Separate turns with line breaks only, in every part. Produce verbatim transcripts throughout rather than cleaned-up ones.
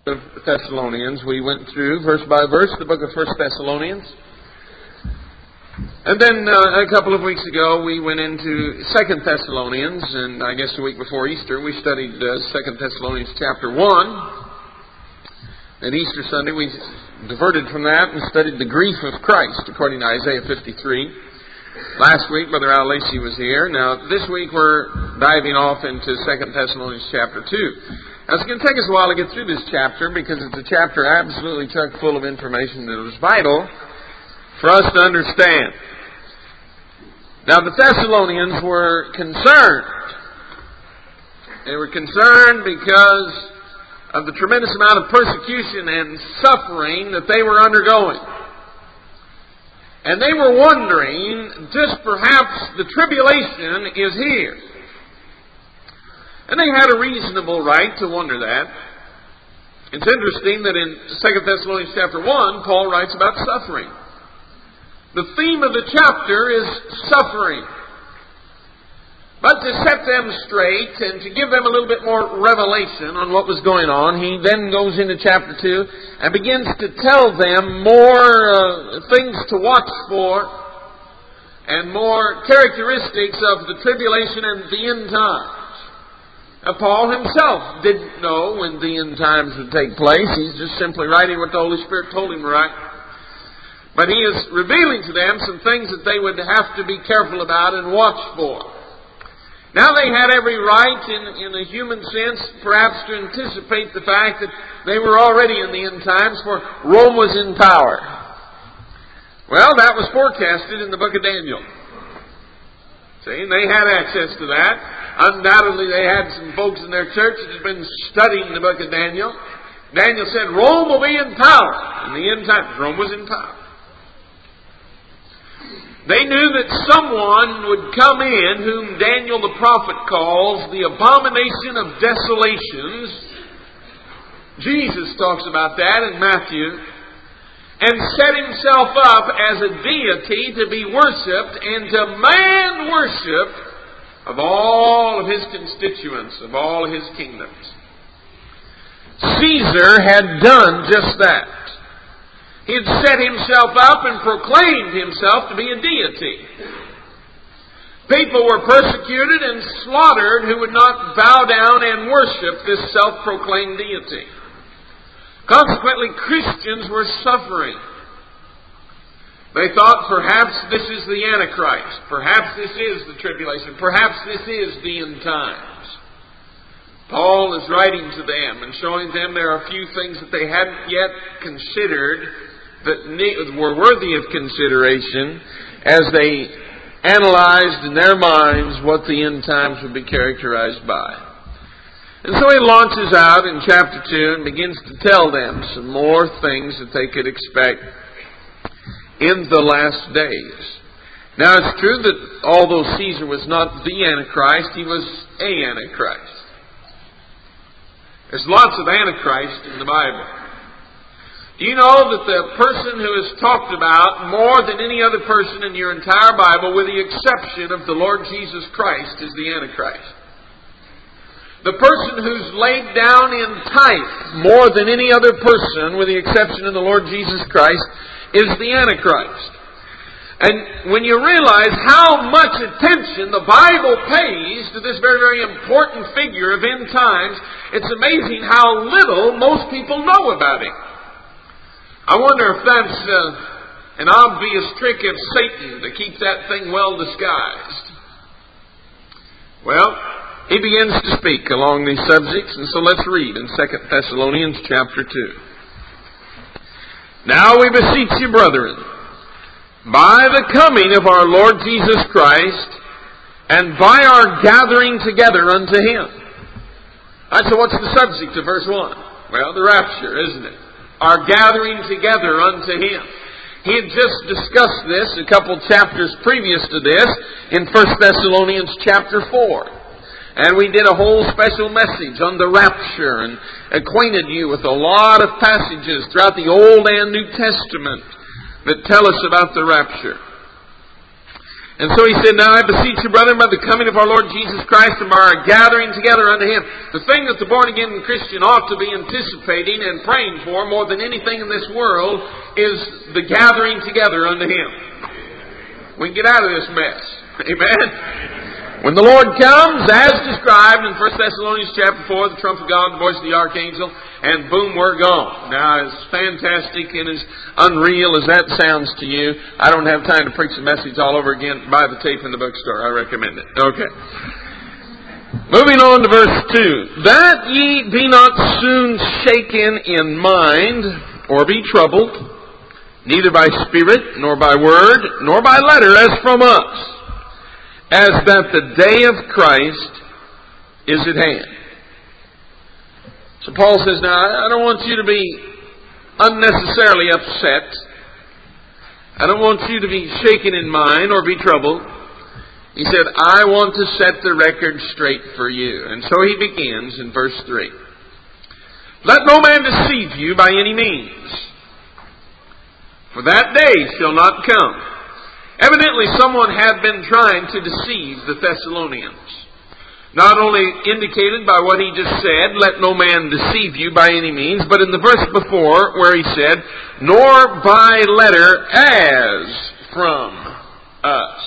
of Thessalonians. We went through verse by verse the book of First Thessalonians. And then uh, a couple of weeks ago we went into Second Thessalonians, and I guess the week before Easter we studied uh, Second Thessalonians chapter one. And Easter Sunday we diverted from that and studied the grief of Christ according to Isaiah fifty-three. Last week Brother Al Lacey was here. Now this week we're diving off into Second Thessalonians chapter two. Now it's going to take us a while to get through this chapter because it's a chapter absolutely chock full of information that was vital for us to understand. Now the Thessalonians were concerned. They were concerned because of the tremendous amount of persecution and suffering that they were undergoing. And they were wondering, just perhaps the tribulation is here. And they had a reasonable right to wonder that. It's interesting that in Second Thessalonians chapter one, Paul writes about suffering. The theme of the chapter is suffering. But to set them straight and to give them a little bit more revelation on what was going on, he then goes into chapter two and begins to tell them more uh, things to watch for and more characteristics of the tribulation and the end times. Now, Paul himself didn't know when the end times would take place. He's just simply writing what the Holy Spirit told him to write. But he is revealing to them some things that they would have to be careful about and watch for. Now they had every right, in, in a human sense, perhaps to anticipate the fact that they were already in the end times, for Rome was in power. Well, that was forecasted in the book of Daniel. See, and they had access to that. Undoubtedly they had some folks in their church that had been studying the book of Daniel. Daniel said Rome will be in power. In the end times, Rome was in power. They knew that someone would come in whom Daniel the prophet calls the abomination of desolations. Jesus talks about that in Matthew. And set himself up as a deity to be worshipped and to man worship of all of his constituents, of all of his kingdoms. Caesar had done just that. He had set himself up and proclaimed himself to be a deity. People were persecuted and slaughtered who would not bow down and worship this self-proclaimed deity. Consequently, Christians were suffering. They thought perhaps this is the Antichrist. Perhaps this is the tribulation. Perhaps this is the end times. Paul is writing to them and showing them there are a few things that they hadn't yet considered that were worthy of consideration as they analyzed in their minds what the end times would be characterized by. And so he launches out in chapter two and begins to tell them some more things that they could expect in the last days. Now it's true that although Caesar was not the Antichrist, he was a Antichrist. There's lots of Antichrist in the Bible. Do you know that the person who is talked about more than any other person in your entire Bible, with the exception of the Lord Jesus Christ, is the Antichrist? The person who's laid down in type more than any other person, with the exception of the Lord Jesus Christ, is the Antichrist. And when you realize how much attention the Bible pays to this very, very important figure of end times, it's amazing how little most people know about him. I wonder if that's uh, an obvious trick of Satan to keep that thing well disguised. Well, he begins to speak along these subjects, and so let's read in Second Thessalonians chapter two. Now we beseech you, brethren, by the coming of our Lord Jesus Christ, and by our gathering together unto Him. All right, so what's the subject of verse one? Well, the rapture, isn't it? Our gathering together unto Him. He had just discussed this a couple chapters previous to this in First Thessalonians chapter four. And we did a whole special message on the rapture and acquainted you with a lot of passages throughout the Old and New Testament that tell us about the rapture. And so he said, now I beseech you, brethren, by the coming of our Lord Jesus Christ and by our gathering together unto Him. The thing that the born-again Christian ought to be anticipating and praying for more than anything in this world is the gathering together unto Him. We can get out of this mess. Amen? When the Lord comes, as described in First Thessalonians chapter four, the trump of God, the voice of the archangel, and boom, we're gone. Now, as fantastic and as unreal as that sounds to you, I don't have time to preach the message all over again. Buy the tape in the bookstore. I recommend it. Okay. Moving on to verse two. That ye be not soon shaken in mind, or be troubled, neither by spirit, nor by word, nor by letter, as from us, as that the day of Christ is at hand. So Paul says, now, I don't want you to be unnecessarily upset. I don't want you to be shaken in mind or be troubled. He said, I want to set the record straight for you. And so he begins in verse three. Let no man deceive you by any means, for that day shall not come. Evidently, someone had been trying to deceive the Thessalonians. Not only indicated by what he just said, let no man deceive you by any means, but in the verse before where he said, nor by letter as from us.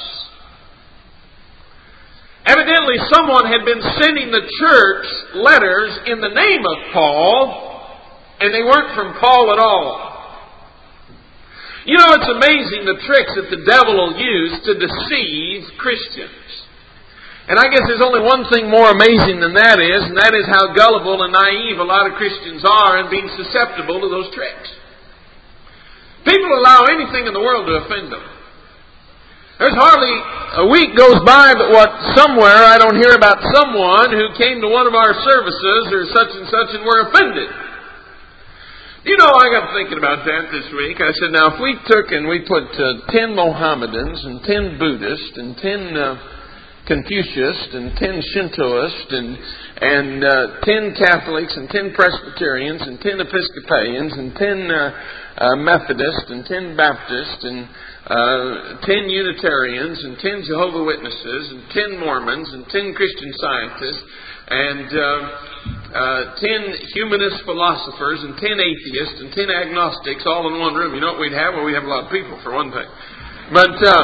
Evidently, someone had been sending the church letters in the name of Paul, and they weren't from Paul at all. You know, it's amazing the tricks that the devil will use to deceive Christians. And I guess there's only one thing more amazing than that is, and that is how gullible and naive a lot of Christians are in being susceptible to those tricks. People allow anything in the world to offend them. There's hardly a week goes by but what somewhere I don't hear about someone who came to one of our services or such and such and were offended. You know, I got thinking about that this week. I said, now if we took and we put uh, ten Mohammedans and ten Buddhists and ten uh, Confucianists and ten Shintoists and and uh, ten Catholics and ten Presbyterians and ten Episcopalians and ten uh, uh, Methodists and ten Baptists and uh, ten Unitarians and ten Jehovah Witnesses and ten Mormons and ten Christian Scientists and uh, uh, ten humanist philosophers and ten atheists and ten agnostics all in one room. You know what we'd have? Well, we'd have a lot of people for one thing. But uh,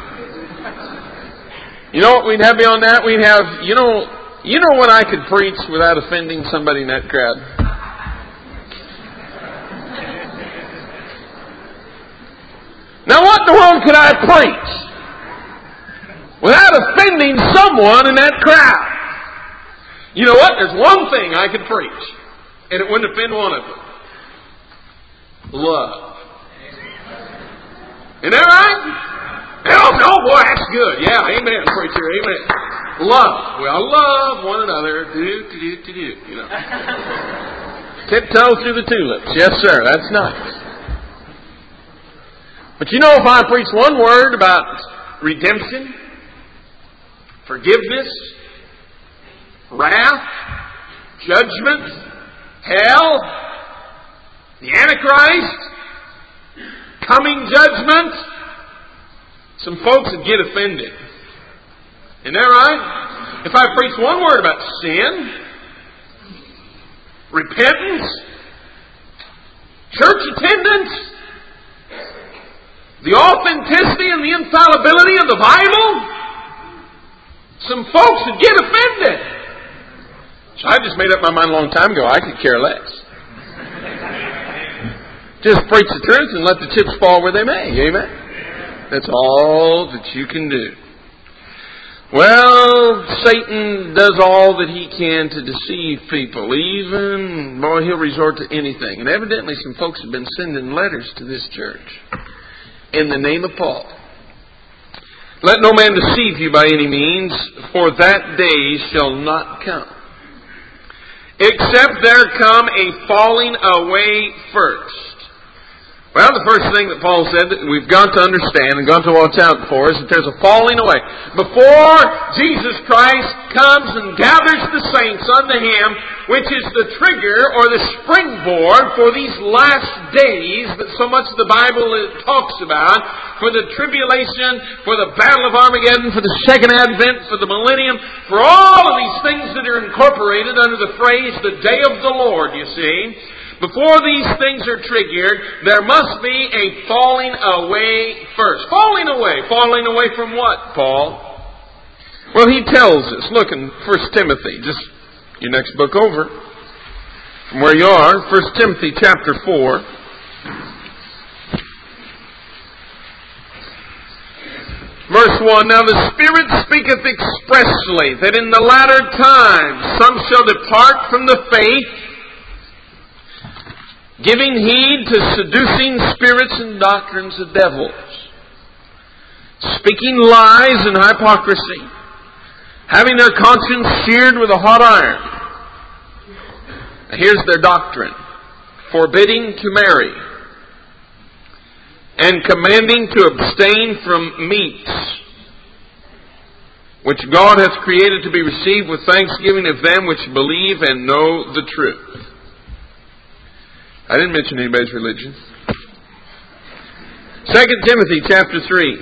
you know what we'd have beyond that? We'd have, you know, you know what I could preach without offending somebody in that crowd? Now what in the world could I preach without offending someone in that crowd? You know what? There's one thing I could preach, and it wouldn't offend one of them. Love. Isn't that right? Oh, oh boy, that's good. Yeah, amen, preacher, amen. Love. Well, love one another. Do, do, do, do, do. You know. Tiptoe through the tulips. Yes, sir. That's nice. But you know, if I preach one word about redemption, forgiveness, wrath, judgment, hell, the Antichrist, coming judgment, some folks would get offended. Isn't that right? If I preach one word about sin, repentance, church attendance, the authenticity and the infallibility of the Bible, some folks would get offended. So I just made up my mind a long time ago, I could care less. Just preach the truth and let the chips fall where they may. Amen? That's all that you can do. Well, Satan does all that he can to deceive people. Even, boy, he'll resort to anything. And evidently some folks have been sending letters to this church in the name of Paul. Let no man deceive you by any means, for that day shall not come, except there come a falling away first, Well, the first thing that Paul said that we've got to understand and got to watch out for is that there's a falling away. Before Jesus Christ comes and gathers the saints unto Him, which is the trigger or the springboard for these last days that so much of the Bible talks about, for the tribulation, for the battle of Armageddon, for the second advent, for the millennium, for all of these things that are incorporated under the phrase, the day of the Lord, you see. Before these things are triggered, there must be a falling away first. Falling away. Falling away from what, Paul? Well, he tells us. Look in First Timothy, just your next book over, from where you are, First Timothy chapter four. Verse one, Now the Spirit speaketh expressly, that in the latter times some shall depart from the faith, giving heed to seducing spirits and doctrines of devils, speaking lies and hypocrisy, having their conscience seared with a hot iron. Here's their doctrine: forbidding to marry, and commanding to abstain from meats, which God hath created to be received with thanksgiving of them which believe and know the truth. I didn't mention anybody's religion. Second Timothy chapter three.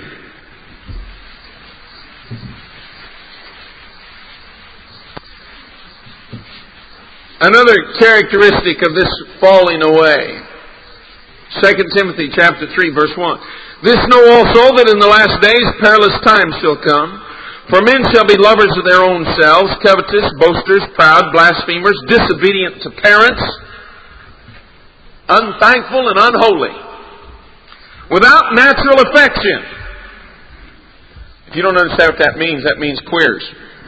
Another characteristic of this falling away. Second Timothy chapter three, verse one. This know also that in the last days perilous times shall come. For men shall be lovers of their own selves, covetous, boasters, proud, blasphemers, disobedient to parents, unthankful and unholy, without natural affection. If you don't understand what that means, that means queers.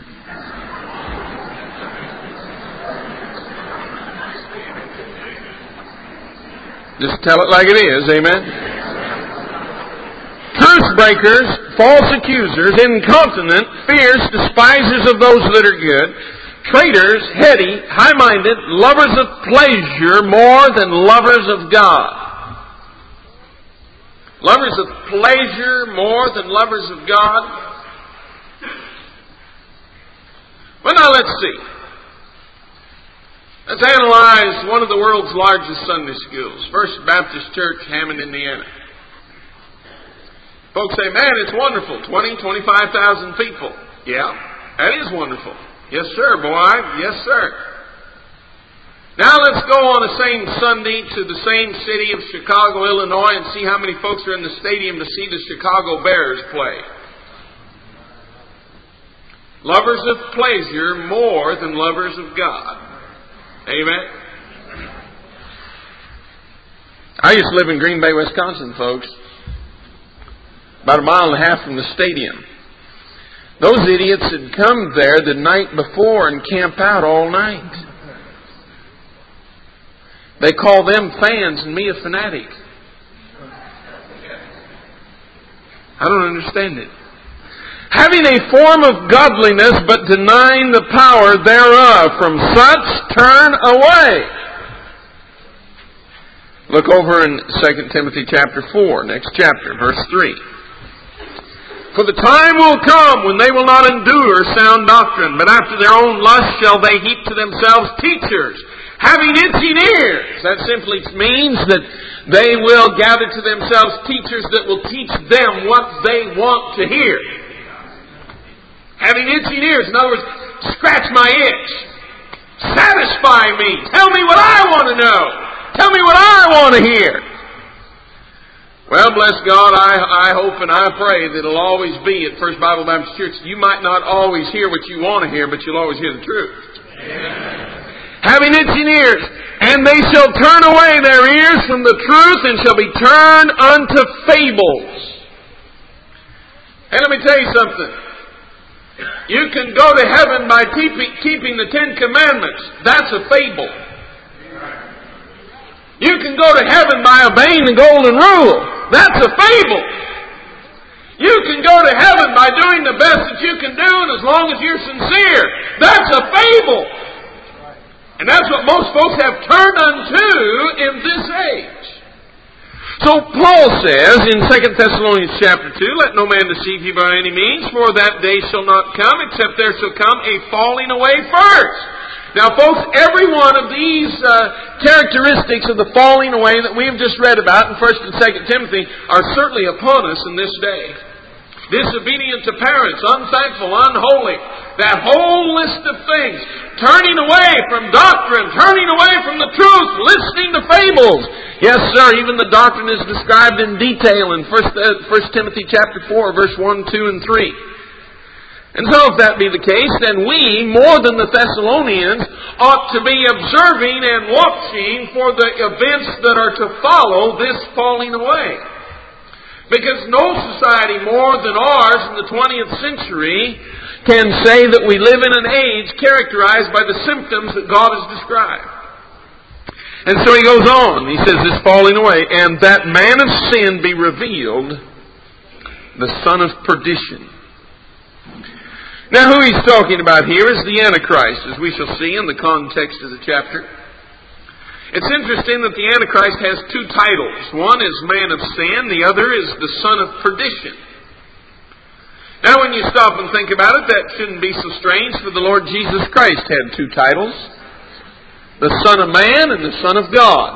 Just tell it like it is, amen? Truth breakers, false accusers, incontinent, fierce, despisers of those that are good, traitors, heady, high-minded, lovers of pleasure more than lovers of God. Lovers of pleasure more than lovers of God. Well, now let's see. Let's analyze one of the world's largest Sunday schools, First Baptist Church, Hammond, Indiana. Folks say, man, it's wonderful. twenty, twenty-five thousand people. Yeah, that is wonderful. Yes, sir, boy. Yes, sir. Now let's go on the same Sunday to the same city of Chicago, Illinois, and see how many folks are in the stadium to see the Chicago Bears play. Lovers of pleasure more than lovers of God. Amen? I used to live in Green Bay, Wisconsin, folks. About a mile and a half from the stadium. Those idiots had come there the night before and camp out all night. They call them fans and me a fanatic. I don't understand it. Having a form of godliness but denying the power thereof, from such turn away. Look over in Second Timothy chapter four, next chapter, verse three. For the time will come when they will not endure sound doctrine, but after their own lust shall they heap to themselves teachers, having itching ears. That simply means that they will gather to themselves teachers that will teach them what they want to hear. Having itching ears. In other words, scratch my itch. Satisfy me. Tell me what I want to know. Tell me what I want to hear. Well, bless God, I, I hope and I pray that it'll always be at First Bible Baptist Church. You might not always hear what you want to hear, but you'll always hear the truth. Amen. Having itching ears, and they shall turn away their ears from the truth and shall be turned unto fables. And let me tell you something. You can go to heaven by keeping, keeping the Ten Commandments. That's a fable. You can go to heaven by obeying the Golden Rule. That's a fable. You can go to heaven by doing the best that you can do, and as long as you're sincere. That's a fable. And that's what most folks have turned unto in this age. So Paul says in Second Thessalonians chapter two, let no man deceive you by any means, for that day shall not come, except there shall come a falling away first. Now folks, every one of these uh, characteristics of the falling away that we have just read about in First and Second Timothy are certainly upon us in this day. Disobedient to parents, unthankful, unholy, that whole list of things. Turning away from doctrine, turning away from the truth, listening to fables. Yes, sir, even the doctrine is described in detail in First Timothy chapter four, verse one, two, and three. And so if that be the case, then we, more than the Thessalonians, ought to be observing and watching for the events that are to follow this falling away. Because no society more than ours in the twentieth century can say that we live in an age characterized by the symptoms that God has described. And so he goes on. He says this falling away, and that man of sin be revealed, the son of perdition. Now who he's talking about here is the Antichrist, as we shall see in the context of the chapter. It's interesting that the Antichrist has two titles. One is man of sin, the other is the son of perdition. Now when you stop and think about it, that shouldn't be so strange, for the Lord Jesus Christ had two titles. The Son of Man and the Son of God.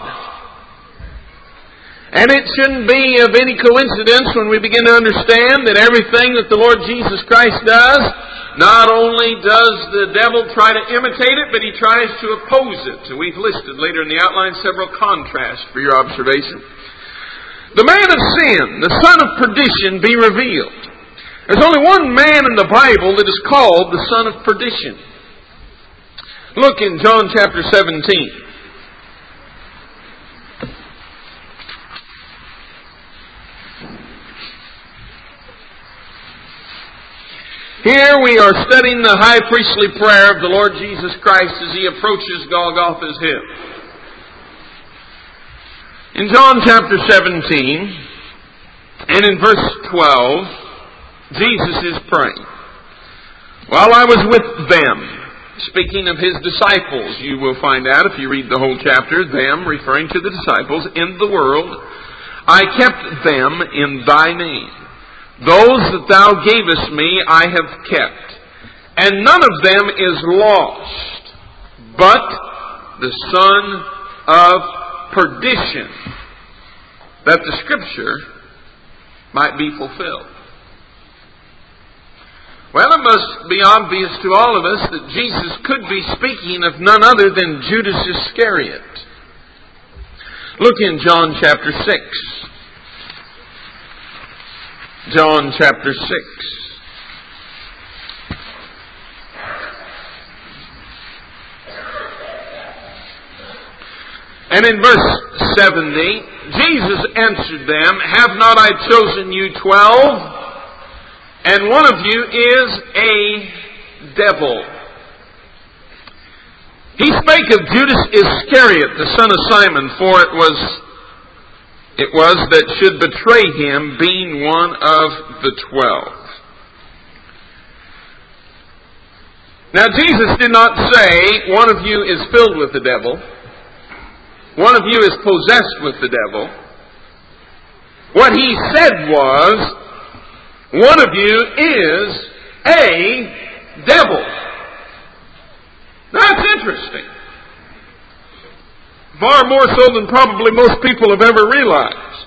And it shouldn't be of any coincidence when we begin to understand that everything that the Lord Jesus Christ does, not only does the devil try to imitate it, but he tries to oppose it. So we've listed later in the outline several contrasts for your observation. The man of sin, the son of perdition, be revealed. There's only one man in the Bible that is called the son of perdition. Look in John chapter seventeen. Here we are studying the high priestly prayer of the Lord Jesus Christ as he approaches Golgotha's hill. In John chapter seventeen, and in verse twelve, Jesus is praying. While I was with them, speaking of his disciples, you will find out if you read the whole chapter, them referring to the disciples, in the world, I kept them in thy name. Those that thou gavest me I have kept, and none of them is lost, but the son of perdition, that the scripture might be fulfilled. Well, it must be obvious to all of us that Jesus could be speaking of none other than Judas Iscariot. Look in John chapter six. John chapter six. And in verse seventy, Jesus answered them, have not I chosen you twelve? And one of you is a devil. He spake of Judas Iscariot, the son of Simon, for it was it was that should betray him, being one of the twelve. Now Jesus did not say, one of you is filled with the devil. One of you is possessed with the devil. What he said was, one of you is a devil. That's interesting. Far more so than probably most people have ever realized.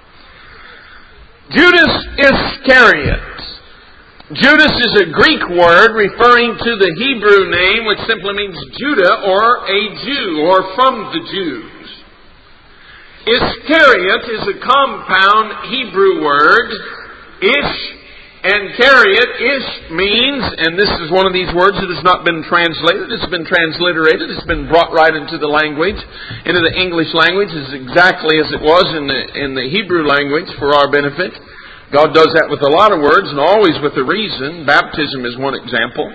Judas Iscariot. Judas is a Greek word referring to the Hebrew name, which simply means Judah, or a Jew, or from the Jews. Iscariot is a compound Hebrew word. Ish and Cariot. Ish means, and this is one of these words that has not been translated, it's been transliterated, it's been brought right into the language, into the English language, as exactly as it was in the, in the Hebrew language for our benefit. God does that with a lot of words, and always with a reason. Baptism is one example.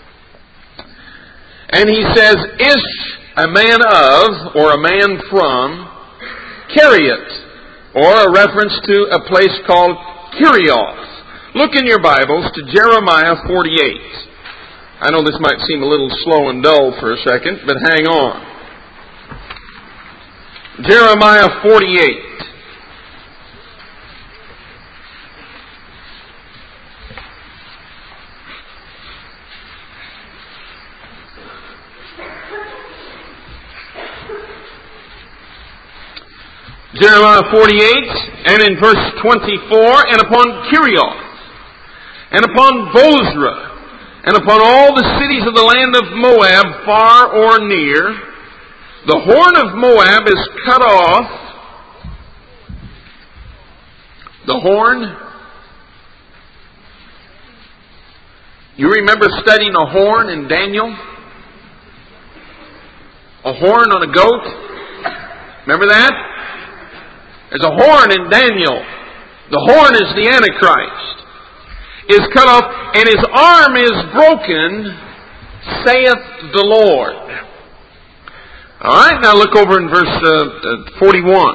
And he says, Ish, a man of, or a man from, Cariot, or a reference to a place called Kerioth. Look in your Bibles to Jeremiah forty-eight. I know this might seem a little slow and dull for a second, but hang on. Jeremiah forty-eight. Jeremiah forty-eight, and in verse twenty-four, and upon Kerioth, and upon Bozrah, and upon all the cities of the land of Moab, far or near, the horn of Moab is cut off. The horn. You remember studying a horn in Daniel? A horn on a goat? Remember that? There's a horn in Daniel. The horn is the Antichrist. Is cut off, and his arm is broken, saith the Lord. Alright, now look over in verse uh, forty-one.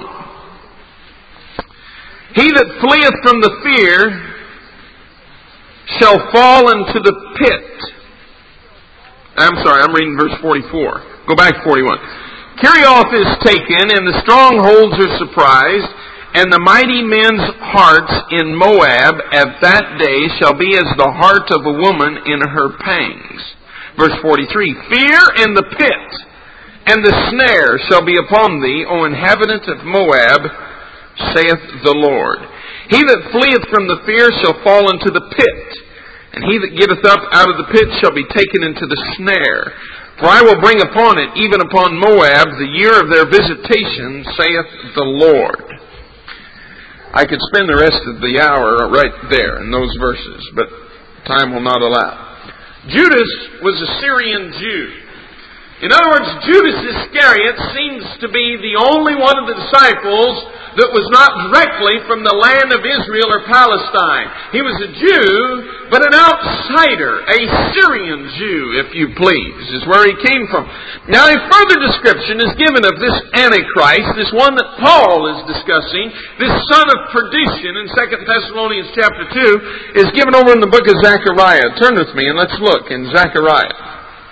He that fleeth from the fear shall fall into the pit. I'm sorry, I'm reading verse forty-four. Go back to forty-one. Kerioth is taken, and the strongholds are surprised, and the mighty men's hearts in Moab at that day shall be as the heart of a woman in her pangs. Verse forty-three. Fear and the pit and the snare shall be upon thee, O inhabitant of Moab, saith the Lord. He that fleeth from the fear shall fall into the pit, and he that getteth up out of the pit shall be taken into the snare. For I will bring upon it, even upon Moab, the year of their visitation, saith the Lord. I could spend the rest of the hour right there in those verses, but time will not allow. Judas was a Syrian Jew. In other words, Judas Iscariot seems to be the only one of the disciples that was not directly from the land of Israel or Palestine. He was a Jew, but an outsider, a Syrian Jew, if you please, is where he came from. Now, a further description is given of this Antichrist, this one that Paul is discussing, this son of perdition in Second Thessalonians chapter two, is given over in the book of Zechariah. Turn with me and let's look in Zechariah.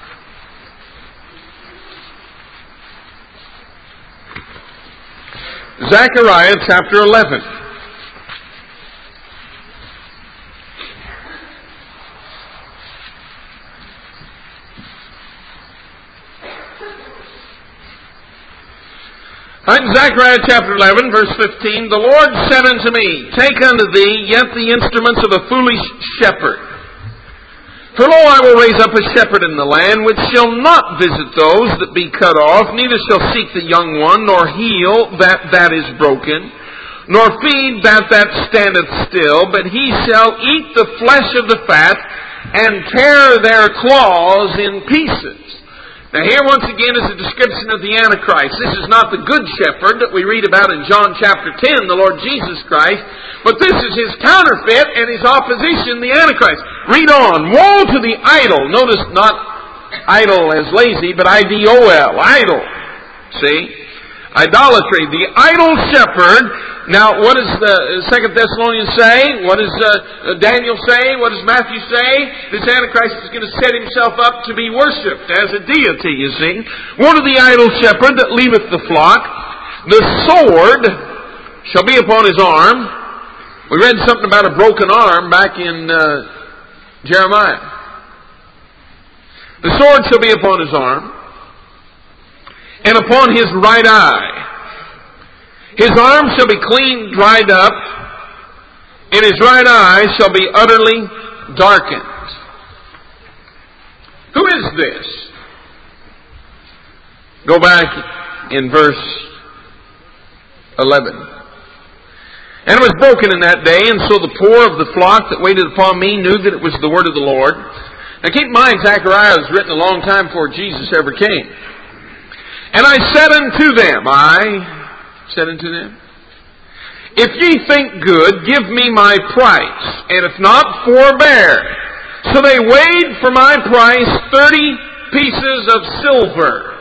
Zechariah chapter eleven. In Zechariah chapter eleven, verse fifteen, the Lord said unto me, Take unto thee yet the instruments of a foolish shepherd. For lo, I will raise up a shepherd in the land, which shall not visit those that be cut off, neither shall seek the young one, nor heal that that is broken, nor feed that that standeth still, but he shall eat the flesh of the fat, and tear their claws in pieces. Now here once again is a description of the Antichrist. This is not the good shepherd that we read about in John chapter ten, the Lord Jesus Christ, but this is his counterfeit and his opposition, the Antichrist. Read on. Woe to the idol. Notice not idol as lazy, but I D O L. Idol. See? Idolatry. The idol shepherd. Now, what does the Second Thessalonians say? What does uh, Daniel say? What does Matthew say? This Antichrist is going to set himself up to be worshipped as a deity, you see. Woe to the idol shepherd that leaveth the flock. The sword shall be upon his arm. We read something about a broken arm back in uh, Jeremiah. The sword shall be upon his arm, and upon his right eye. His arm shall be clean dried up, and his right eye shall be utterly darkened. Who is this? Go back in verse eleven. And it was broken in that day, and so the poor of the flock that waited upon me knew that it was the word of the Lord. Now keep in mind, Zechariah was written a long time before Jesus ever came. And I said unto them, I said unto them, If ye think good, give me my price, and if not, forbear. So they weighed for my price thirty pieces of silver.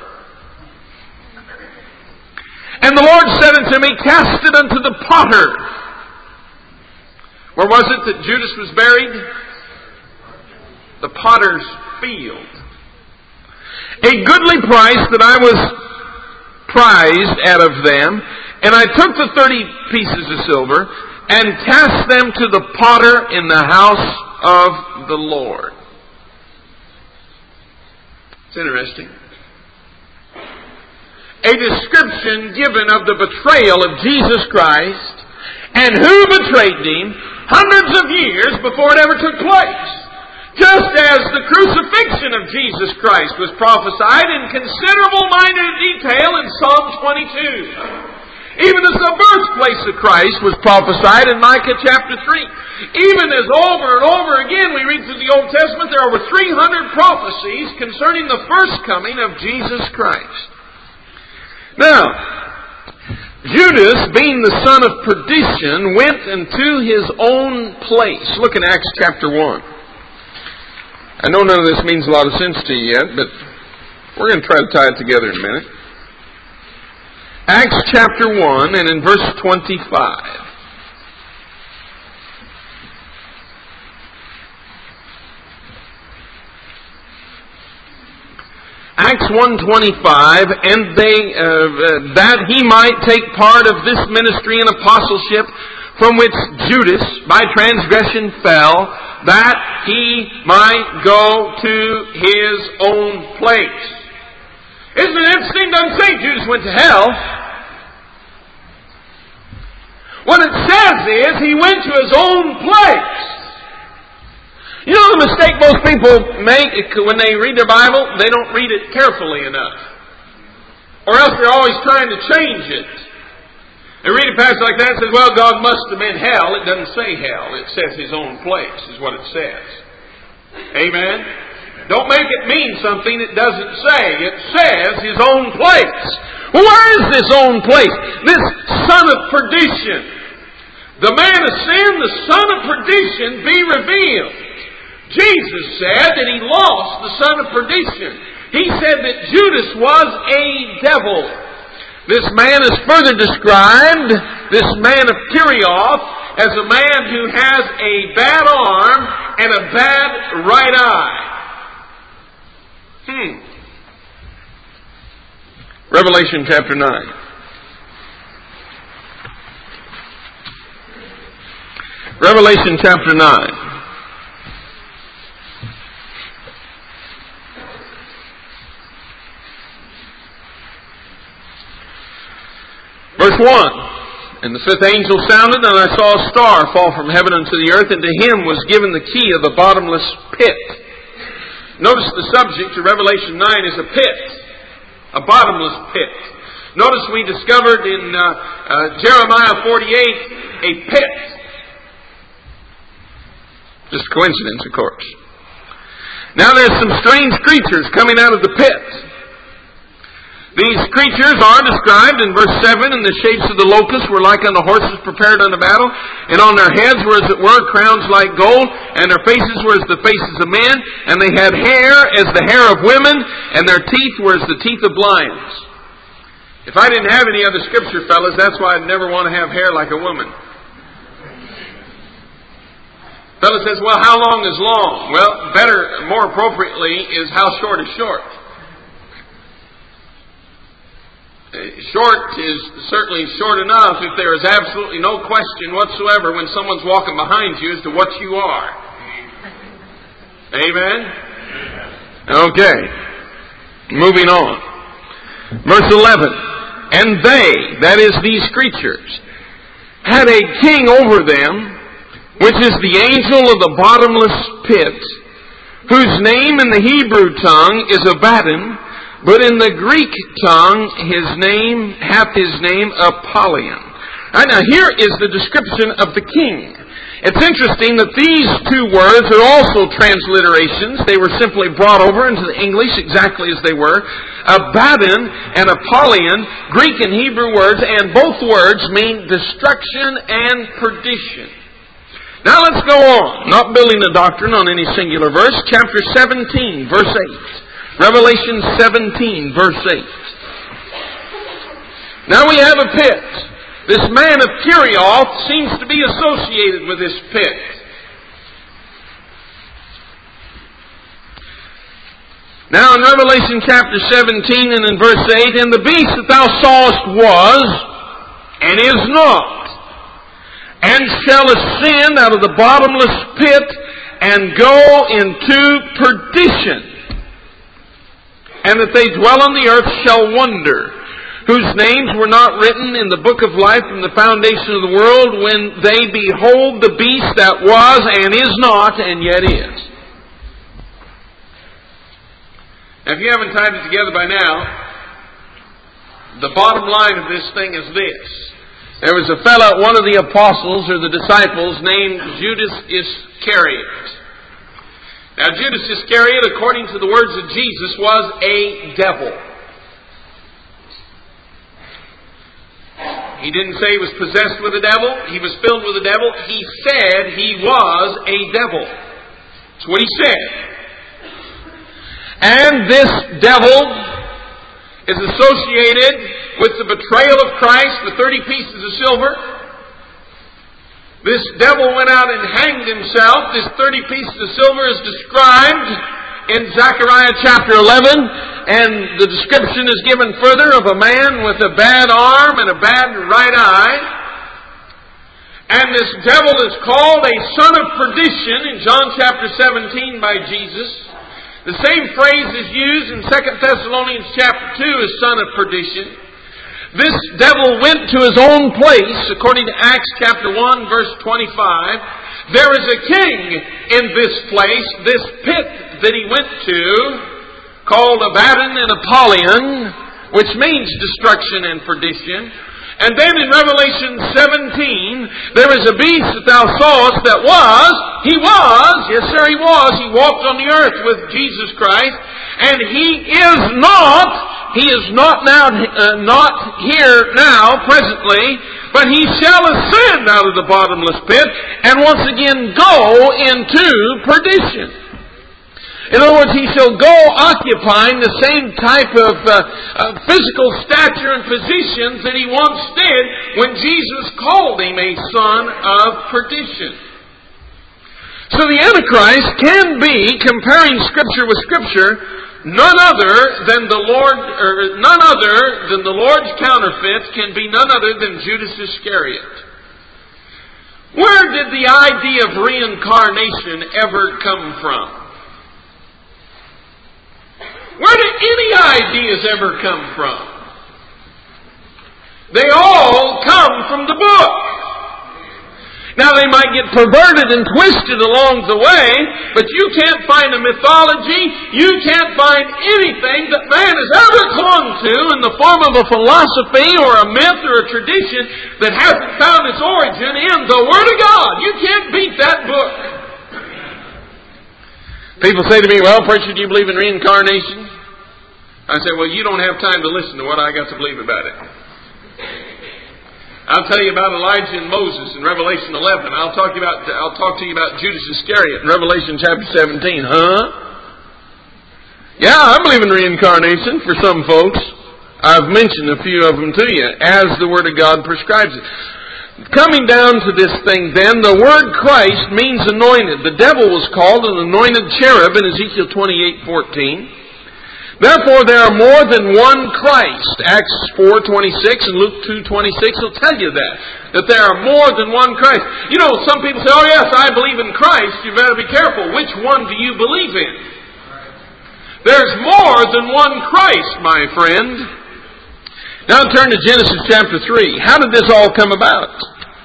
And the Lord said unto me, Cast it unto the potter. Where was it that Judas was buried? The potter's field. A goodly price that I was prized out of them, and I took the thirty pieces of silver and cast them to the potter in the house of the Lord. It's interesting. a description given of the betrayal of Jesus Christ and who betrayed Him hundreds of years before it ever took place. Just as the crucifixion of Jesus Christ was prophesied in considerable minute detail in Psalm twenty-two. Even as the birthplace of Christ was prophesied in Micah chapter three. Even as over and over again we read through the Old Testament, there are over three hundred prophecies concerning the first coming of Jesus Christ. Now, Judas, being the son of perdition, went into his own place. Look in Acts chapter one. I know none of this means a lot of sense to you yet, but we're going to try to tie it together in a minute. Acts chapter one and in verse twenty-five. Acts one twenty-five, and they uh, that he might take part of this ministry and apostleship from which Judas by transgression fell, that he might go to his own place. Isn't it interesting? It doesn't say Judas went to hell. What it says is he went to his own place. You know the mistake most people make when they read their Bible? They don't read it carefully enough. Or else they're always trying to change it. They read a passage like that and says, well, God must have been hell. It doesn't say hell. It says His own place is what it says. Amen? Don't make it mean something it doesn't say. It says His own place. Well, where is this own place? This son of perdition. The man of sin, the son of perdition, be revealed. Jesus said that He lost the son of perdition. He said that Judas was a devil. This man is further described, this man of Kerioth, as a man who has a bad arm and a bad right eye. Hmm. Revelation chapter nine. Revelation chapter nine. Verse one. And the fifth angel sounded, and I saw a star fall from heaven unto the earth, and to him was given the key of the bottomless pit. Notice the subject of Revelation nine is a pit. A bottomless pit. Notice we discovered in uh, uh, Jeremiah forty-eight a pit. Just coincidence, of course. Now there's some strange creatures coming out of the pit. These creatures are described in verse seven, and the shapes of the locusts were like unto horses prepared unto battle, and on their heads were as it were crowns like gold, and their faces were as the faces of men, and they had hair as the hair of women, and their teeth were as the teeth of lions. If I didn't have any other scripture, fellas, that's why I'd never want to have hair like a woman. Fellas says, well, how long is long? Well, better, more appropriately, is how short is short. Short is certainly short enough if there is absolutely no question whatsoever when someone's walking behind you as to what you are. Amen? Okay. Moving on. Verse eleven. And they, that is these creatures, had a king over them, which is the angel of the bottomless pit, whose name in the Hebrew tongue is Abaddon, but in the Greek tongue, his name hath his name Apollyon. Right, now here is the description of the king. It's interesting that these two words are also transliterations. They were simply brought over into the English exactly as they were. Abaddon and Apollyon, Greek and Hebrew words, and both words mean destruction and perdition. Now let's go on, not building a doctrine on any singular verse. Chapter seventeen, verse eight. Revelation seventeen, verse eight. Now we have a pit. This man of Kerioth seems to be associated with this pit. Now in Revelation chapter seventeen and in verse eight, and the beast that thou sawest was, and is not, and shall ascend out of the bottomless pit, and go into perdition. And that they dwell on the earth shall wonder, whose names were not written in the book of life from the foundation of the world, when they behold the beast that was and is not and yet is. Now, if you haven't tied it together by now, the bottom line of this thing is this. There was a fellow, one of the apostles or the disciples, named Judas Iscariot. Now, Judas Iscariot, according to the words of Jesus, was a devil. He didn't say he was possessed with a devil. He was filled with a devil. He said he was a devil. That's what he said. And this devil is associated with the betrayal of Christ, the thirty pieces of silver. This devil went out and hanged himself. This thirty pieces of silver is described in Zechariah chapter eleven, and the description is given further of a man with a bad arm and a bad right eye. And this devil is called a son of perdition in John chapter seventeen by Jesus. The same phrase is used in Second Thessalonians chapter two as son of perdition. This devil went to his own place, according to Acts chapter one, verse twenty-five. There is a king in this place, this pit that he went to, called Abaddon and Apollyon, which means destruction and perdition. And then in Revelation seventeen, there is a beast that thou sawest that was, he was, yes sir, he was, he walked on the earth with Jesus Christ, and he is not He is not now, uh, not here now, presently, but he shall ascend out of the bottomless pit and once again go into perdition. In other words, he shall go occupying the same type of uh, uh, physical stature and positions that he once did when Jesus called him a son of perdition. So the Antichrist can be, comparing Scripture with Scripture, None other than the Lord, or none other than the Lord's counterfeit can be none other than Judas Iscariot. Where did the idea of reincarnation ever come from? Where did any ideas ever come from? They all come from the book. Now, they might get perverted and twisted along the way, but you can't find a mythology, you can't find anything that man has ever clung to in the form of a philosophy or a myth or a tradition that hasn't found its origin in the Word of God. You can't beat that book. People say to me, well, preacher, do you believe in reincarnation? I say, well, you don't have time to listen to what I got to believe about it. I'll tell you about Elijah and Moses in Revelation eleven. I'll talk to you about I'll talk to you about Judas Iscariot in Revelation chapter seventeen. Huh? Yeah, I believe in reincarnation for some folks. I've mentioned a few of them to you as the Word of God prescribes it. Coming down to this thing then, the word Christ means anointed. The devil was called an anointed cherub in Ezekiel twenty-eight fourteen. Therefore, there are more than one Christ. Acts four twenty-six and Luke two twenty-six will tell you that. That there are more than one Christ. You know, some people say, oh yes, I believe in Christ. You better be careful. Which one do you believe in? There's more than one Christ, my friend. Now turn to Genesis chapter three. How did this all come about?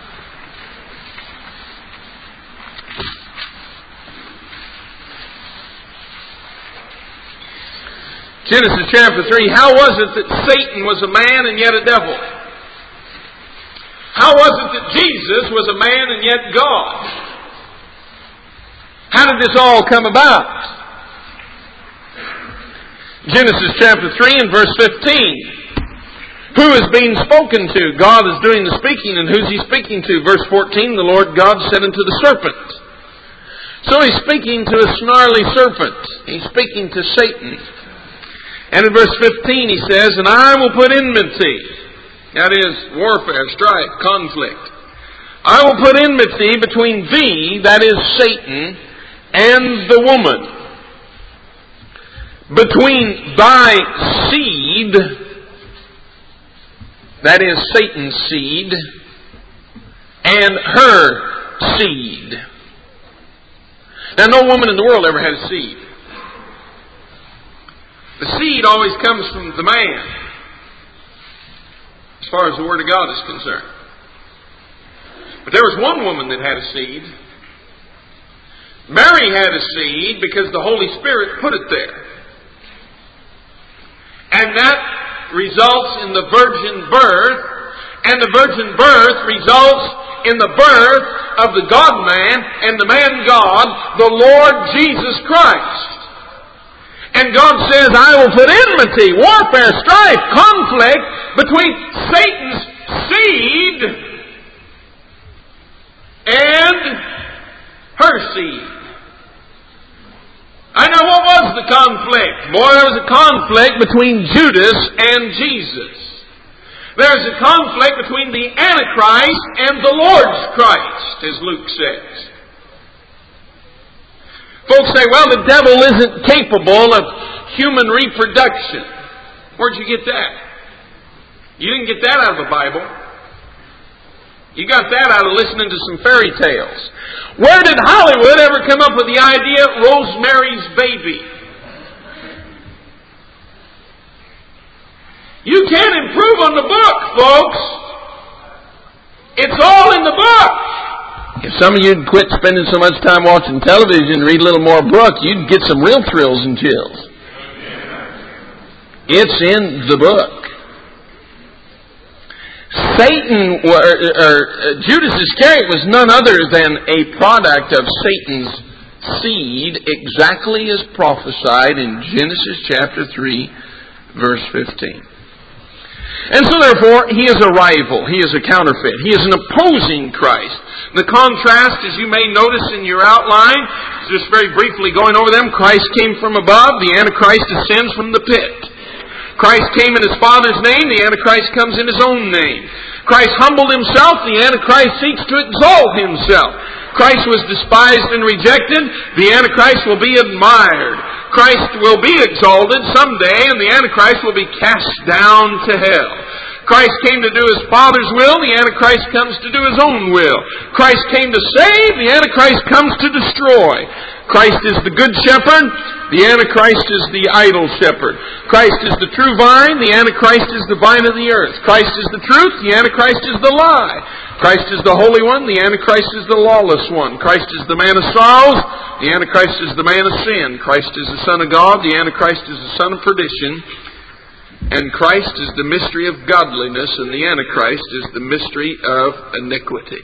Genesis chapter three, how was it that Satan was a man and yet a devil? How was it that Jesus was a man and yet God? How did this all come about? Genesis chapter three and verse fifteen. Who is being spoken to? God is doing the speaking, and who's He speaking to? Verse fourteen, the Lord God said unto the serpent. So He's speaking to a snarly serpent. He's speaking to Satan. And in verse fifteen he says, and I will put enmity. That is warfare, strife, conflict. I will put enmity between thee, that is Satan, and the woman. Between thy seed, that is Satan's seed, and her seed. Now, no woman in the world ever had a seed. The seed always comes from the man. as far as the Word of God is concerned. But there was one woman that had a seed. Mary had a seed because the Holy Spirit put it there. And that results in the virgin birth, and the virgin birth results in the birth of the God-man and the man-God, the Lord Jesus Christ. And God says, I will put enmity, warfare, strife, conflict between Satan's seed and her seed. I know, what was the conflict? Boy, there was a conflict between Judas and Jesus. There's a conflict between the Antichrist and the Lord's Christ, as Luke says. Folks say, well, the devil isn't capable of human reproduction. Where'd you get that? You didn't get that out of the Bible. You got that out of listening to some fairy tales. Where did Hollywood ever come up with the idea of Rosemary's Baby? You can't improve on the book, folks. It's all in the book. If some of you'd quit spending so much time watching television and read a little more book, you'd get some real thrills and chills. It's in the book. Satan, or, or Judas Iscariot was none other than a product of Satan's seed, exactly as prophesied in Genesis chapter three, verse fifteen. And so therefore, he is a rival. He is a counterfeit. He is an opposing Christ. The contrast, as you may notice in your outline, just very briefly going over them, Christ came from above, the Antichrist descends from the pit. Christ came in His Father's name, the Antichrist comes in His own name. Christ humbled Himself, the Antichrist seeks to exalt Himself. Christ was despised and rejected, the Antichrist will be admired. Christ will be exalted someday, and the Antichrist will be cast down to hell. Christ came to do His Father's will, the Antichrist comes to do His own will. Christ came to save, the Antichrist comes to destroy. Christ is the good shepherd, the Antichrist is the idol shepherd. Christ is the true vine, the Antichrist is the vine of the earth. Christ is the truth, the Antichrist is the lie. Christ is the holy one, the Antichrist is the lawless one. Christ is the man of sorrows, the Antichrist is the man of sin. Christ is the Son of God, the Antichrist is the son of perdition. And Christ is the mystery of godliness, and the Antichrist is the mystery of iniquity.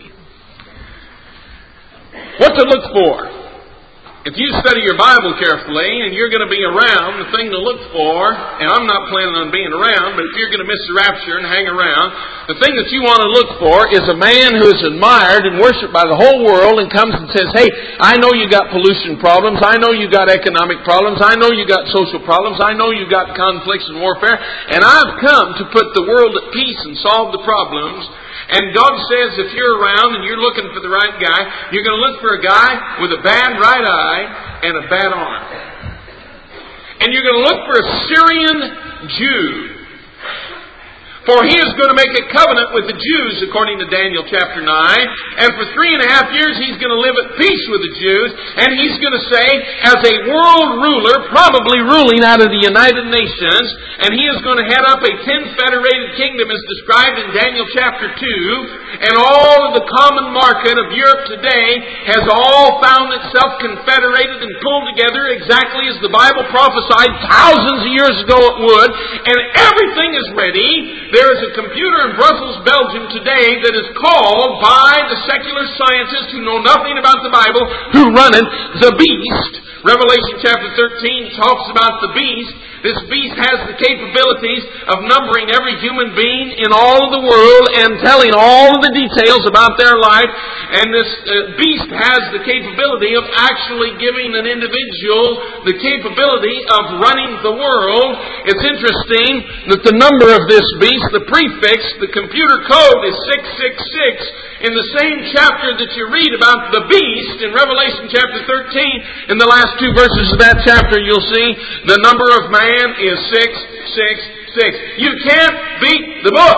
What to look for? If you study your Bible carefully and you're going to be around, the thing to look for, and I'm not planning on being around, but if you're going to miss the rapture and hang around, the thing that you want to look for is a man who is admired and worshipped by the whole world and comes and says, hey, I know you got pollution problems, I know you got economic problems, I know you got social problems, I know you got conflicts and warfare, and I've come to put the world at peace and solve the problems. And God says if you're around and you're looking for the right guy, you're going to look for a guy with a bad right eye and a bad arm. And you're going to look for a Syrian Jew. For he is going to make a covenant with the Jews, according to Daniel chapter nine. And for three and a half years he's going to live at peace with the Jews. And he's going to say, as a world ruler, probably ruling out of the United Nations, and he is going to head up a ten-federated kingdom as described in Daniel chapter two. And all of the common market of Europe today has all found itself confederated and pulled together exactly as the Bible prophesied thousands of years ago it would. And everything is ready. There is a computer in Brussels, Belgium today that is called by the secular scientists who know nothing about the Bible, who run it, the beast. Revelation chapter thirteen talks about the beast. This beast has the capabilities of numbering every human being in all of the world and telling all of the details about their life. And this uh, beast has the capability of actually giving an individual the capability of running the world. It's interesting that the number of this beast, the prefix, the computer code is six six six. In the same chapter that you read about the beast in Revelation chapter thirteen, in the last two verses of that chapter, you'll see the number of man is six six six. You can't beat the book.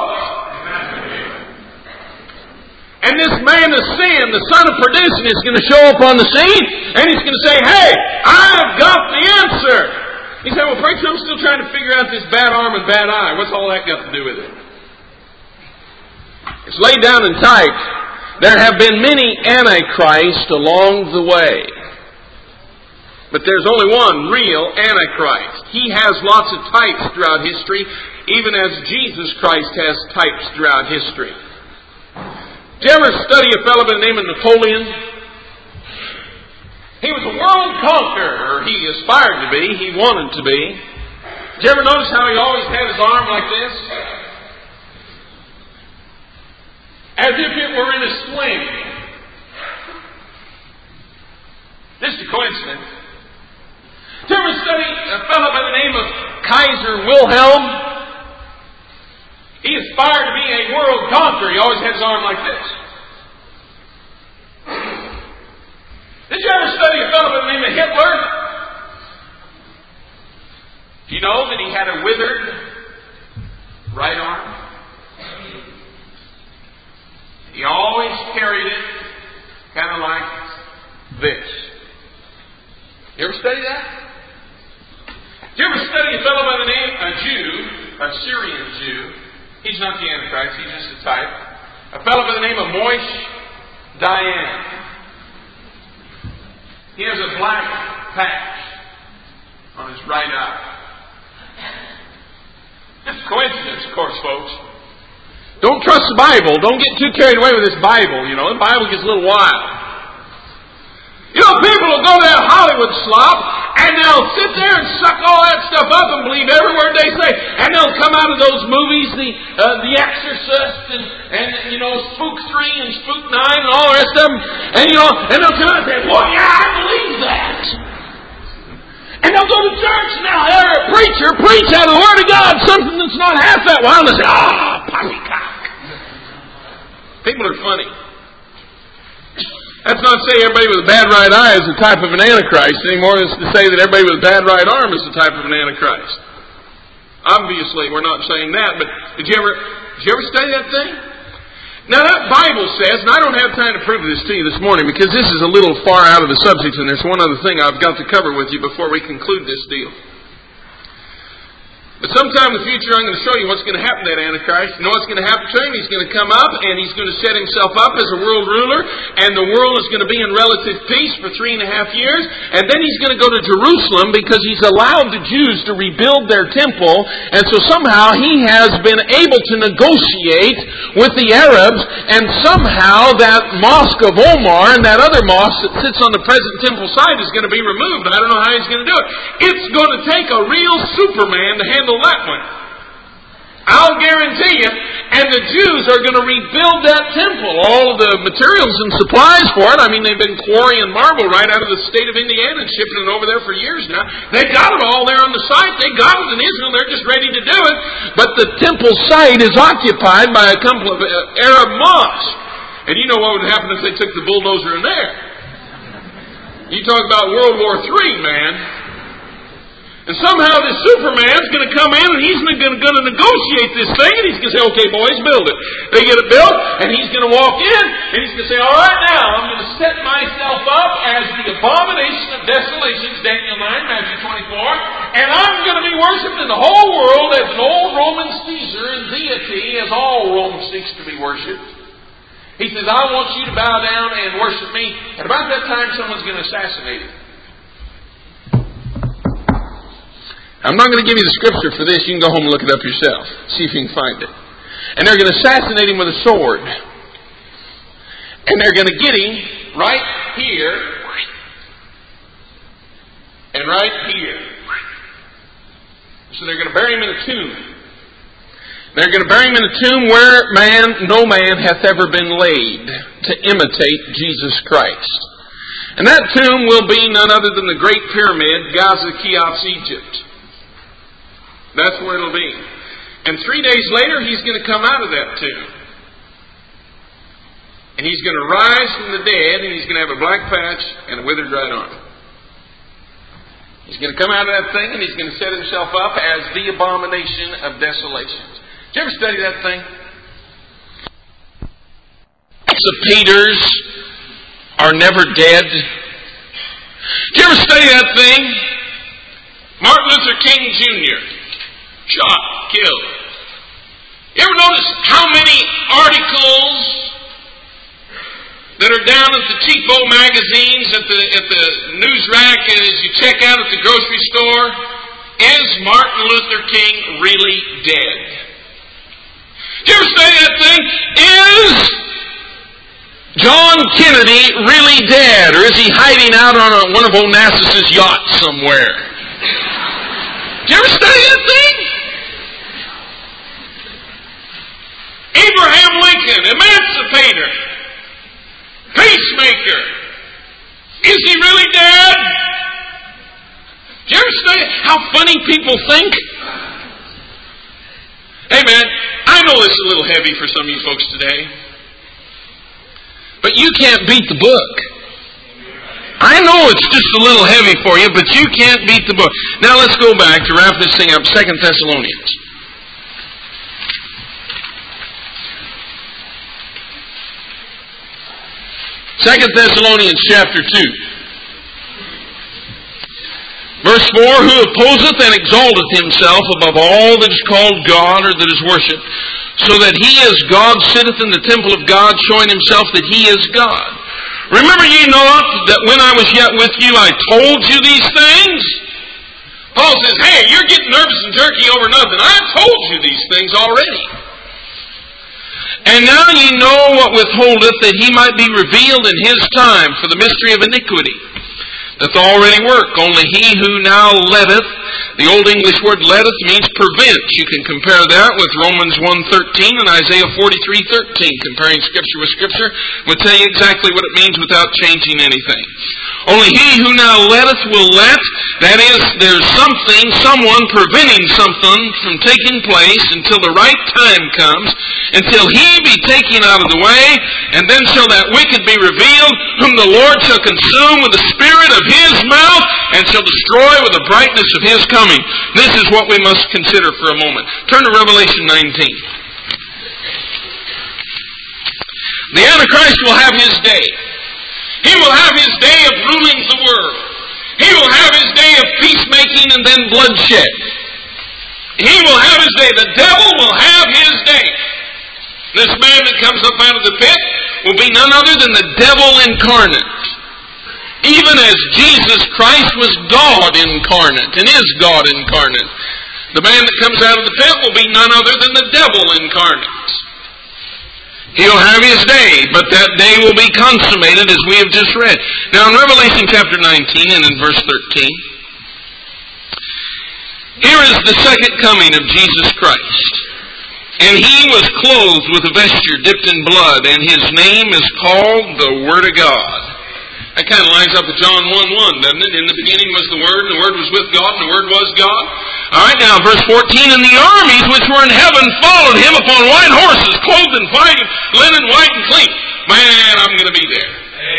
And this man of sin, the son of perdition, is going to show up on the scene, and he's going to say, hey, I've got the answer. He said, well, preacher, I'm still trying to figure out this bad arm and bad eye. What's all that got to do with it? It's laid down in type. There have been many antichrists along the way. But there's only one real Antichrist. He has lots of types throughout history, even as Jesus Christ has types throughout history. Did you ever study a fellow by the name of Napoleon? He was a world conqueror, or he aspired to be, he wanted to be. Did you ever notice how he always had his arm like this? As if it were in a sling. Just a coincidence. Did you ever study a fellow by the name of Kaiser Wilhelm? He aspired to be a world conqueror. He always had his arm like this. Did you ever study a fellow by the name of Hitler? Do you know that he had a withered right arm? He always carried it kind of like this. You ever study that? Did you ever study a fellow by the name of a Jew, a Syrian Jew? He's not the Antichrist, he's just a type. A fellow by the name of Moish Dayan. He has a black patch on his right eye. It's a coincidence, of course, folks. Don't trust the Bible. Don't get too carried away with this Bible. You know, the Bible gets a little wild. You know, people will go to that Hollywood slop and they'll sit there and suck all that stuff up and believe every word they say. And they'll come out of those movies, the uh, the Exorcist and, and, you know, Spook three and Spook nine and all the rest of them. And, you know, and they'll come out and say, well, yeah, I believe that. And they'll go to church and they'll hear a preacher preach out of the Word of God something that's not half that wild. And they'll say, ah, poppycock. People are funny. That's not to say everybody with a bad right eye is a type of an Antichrist any more than it's to say that everybody with a bad right arm is a type of an Antichrist. Obviously, we're not saying that, but did you ever, did you ever study that thing? Now, that Bible says, and I don't have time to prove this to you this morning because this is a little far out of the subject, and there's one other thing I've got to cover with you before we conclude this deal. But sometime in the future, I'm going to show you what's going to happen to that Antichrist. You know what's going to happen to him? He's going to come up and he's going to set himself up as a world ruler, and the world is going to be in relative peace for three and a half years. And then he's going to go to Jerusalem because he's allowed the Jews to rebuild their temple. And so somehow he has been able to negotiate with the Arabs, and somehow that Mosque of Omar and that other mosque that sits on the present temple site is going to be removed. I don't know how he's going to do it. It's going to take a real Superman to handle that one. I'll guarantee you. And the Jews are going to rebuild that temple. All of the materials and supplies for it. I mean, they've been quarrying marble right out of the state of Indiana and shipping it over there for years now. They've got it all there on the site. They got it in Israel. They're just ready to do it. But the temple site is occupied by a couple of Arab mosques. And you know what would happen if they took the bulldozer in there. You talk about World War Three, man. And somehow this Superman's going to come in and he's going to negotiate this thing, and he's going to say, okay, boys, build it. They get it built, and he's going to walk in, and he's going to say, all right, now, I'm going to set myself up as the abomination of desolations, Daniel nine, Matthew twenty-four, and I'm going to be worshipped in the whole world as an old Roman Caesar and deity, as all Rome seeks to be worshipped. He says, I want you to bow down and worship me. And about that time, someone's going to assassinate him. I'm not going to give you the scripture for this. You can go home and look it up yourself. See if you can find it. And they're going to assassinate him with a sword. And they're going to get him right here and right here. So they're going to bury him in a tomb. They're going to bury him in a tomb where man, no man hath ever been laid to imitate Jesus Christ. And that tomb will be none other than the Great Pyramid, Gaza, Cheops, Egypt. That's where it'll be. And three days later, he's going to come out of that tomb. And he's going to rise from the dead, and he's going to have a black patch and a withered right arm. He's going to come out of that thing, and he's going to set himself up as the abomination of desolations. Did you ever study that thing? The Peters are never dead. Did you ever study that thing? Martin Luther King Junior Shot, killed. You ever notice how many articles Depot magazines at the at the news rack as you check out at the grocery store. Is Martin Luther King really dead? Did you ever say that thing? Is John Kennedy really dead? Or is he hiding out on a, one of Onassis' yachts somewhere? Did you ever study that thing? Abraham Lincoln, emancipator, peacemaker. Is he really dead? Did you ever study how funny people think? Hey man, I know this is a little heavy for some of you folks today, but you can't beat the book. I know it's just a little heavy for you, but you can't beat the book. Now let's go back to wrap this thing up. Second Thessalonians. Second Thessalonians chapter two. Verse four, who opposeth and exalteth himself above all that is called God or that is worshipped, so that he as God sitteth in the temple of God, showing himself that he is God. Remember ye not that when I was yet with you, I told you these things? Paul says, hey, you're getting nervous and jerky over nothing. I told you these things already. And now ye know what withholdeth, that he might be revealed in his time, for the mystery of iniquity doth already work. Only he who now letteth, the Old English word letteth means prevents. You can compare that with Romans one thirteen and Isaiah forty-three thirteen. Comparing Scripture with Scripture will tell you exactly what it means without changing anything. Only he who now letteth will let, that is, there's something, someone preventing something from taking place until the right time comes, until he be taken out of the way, and then shall that wicked be revealed, whom the Lord shall consume with the spirit of his mouth, and shall destroy with the brightness of his coming. This is what we must consider for a moment. Turn to Revelation nineteen. The Antichrist will have his day. He will have his day of ruling the world. He will have his day of peacemaking and then bloodshed. He will have his day. The devil will have his day. This man that comes up out of the pit will be none other than the devil incarnate. Even as Jesus Christ was God incarnate and is God incarnate. The man that comes out of the pit will be none other than the devil incarnate. He'll have his day, but that day will be consummated as we have just read. Now in Revelation chapter nineteen and in verse thirteen, here is the second coming of Jesus Christ. And he was clothed with a vesture dipped in blood, and his name is called the Word of God. That kind of lines up with John one one, doesn't it? In the beginning was the Word, and the Word was with God, and the Word was God. All right, now verse fourteen, and the armies which were in heaven followed him upon white horses, clothed in fine linen, white and clean. Man, I'm going to be there.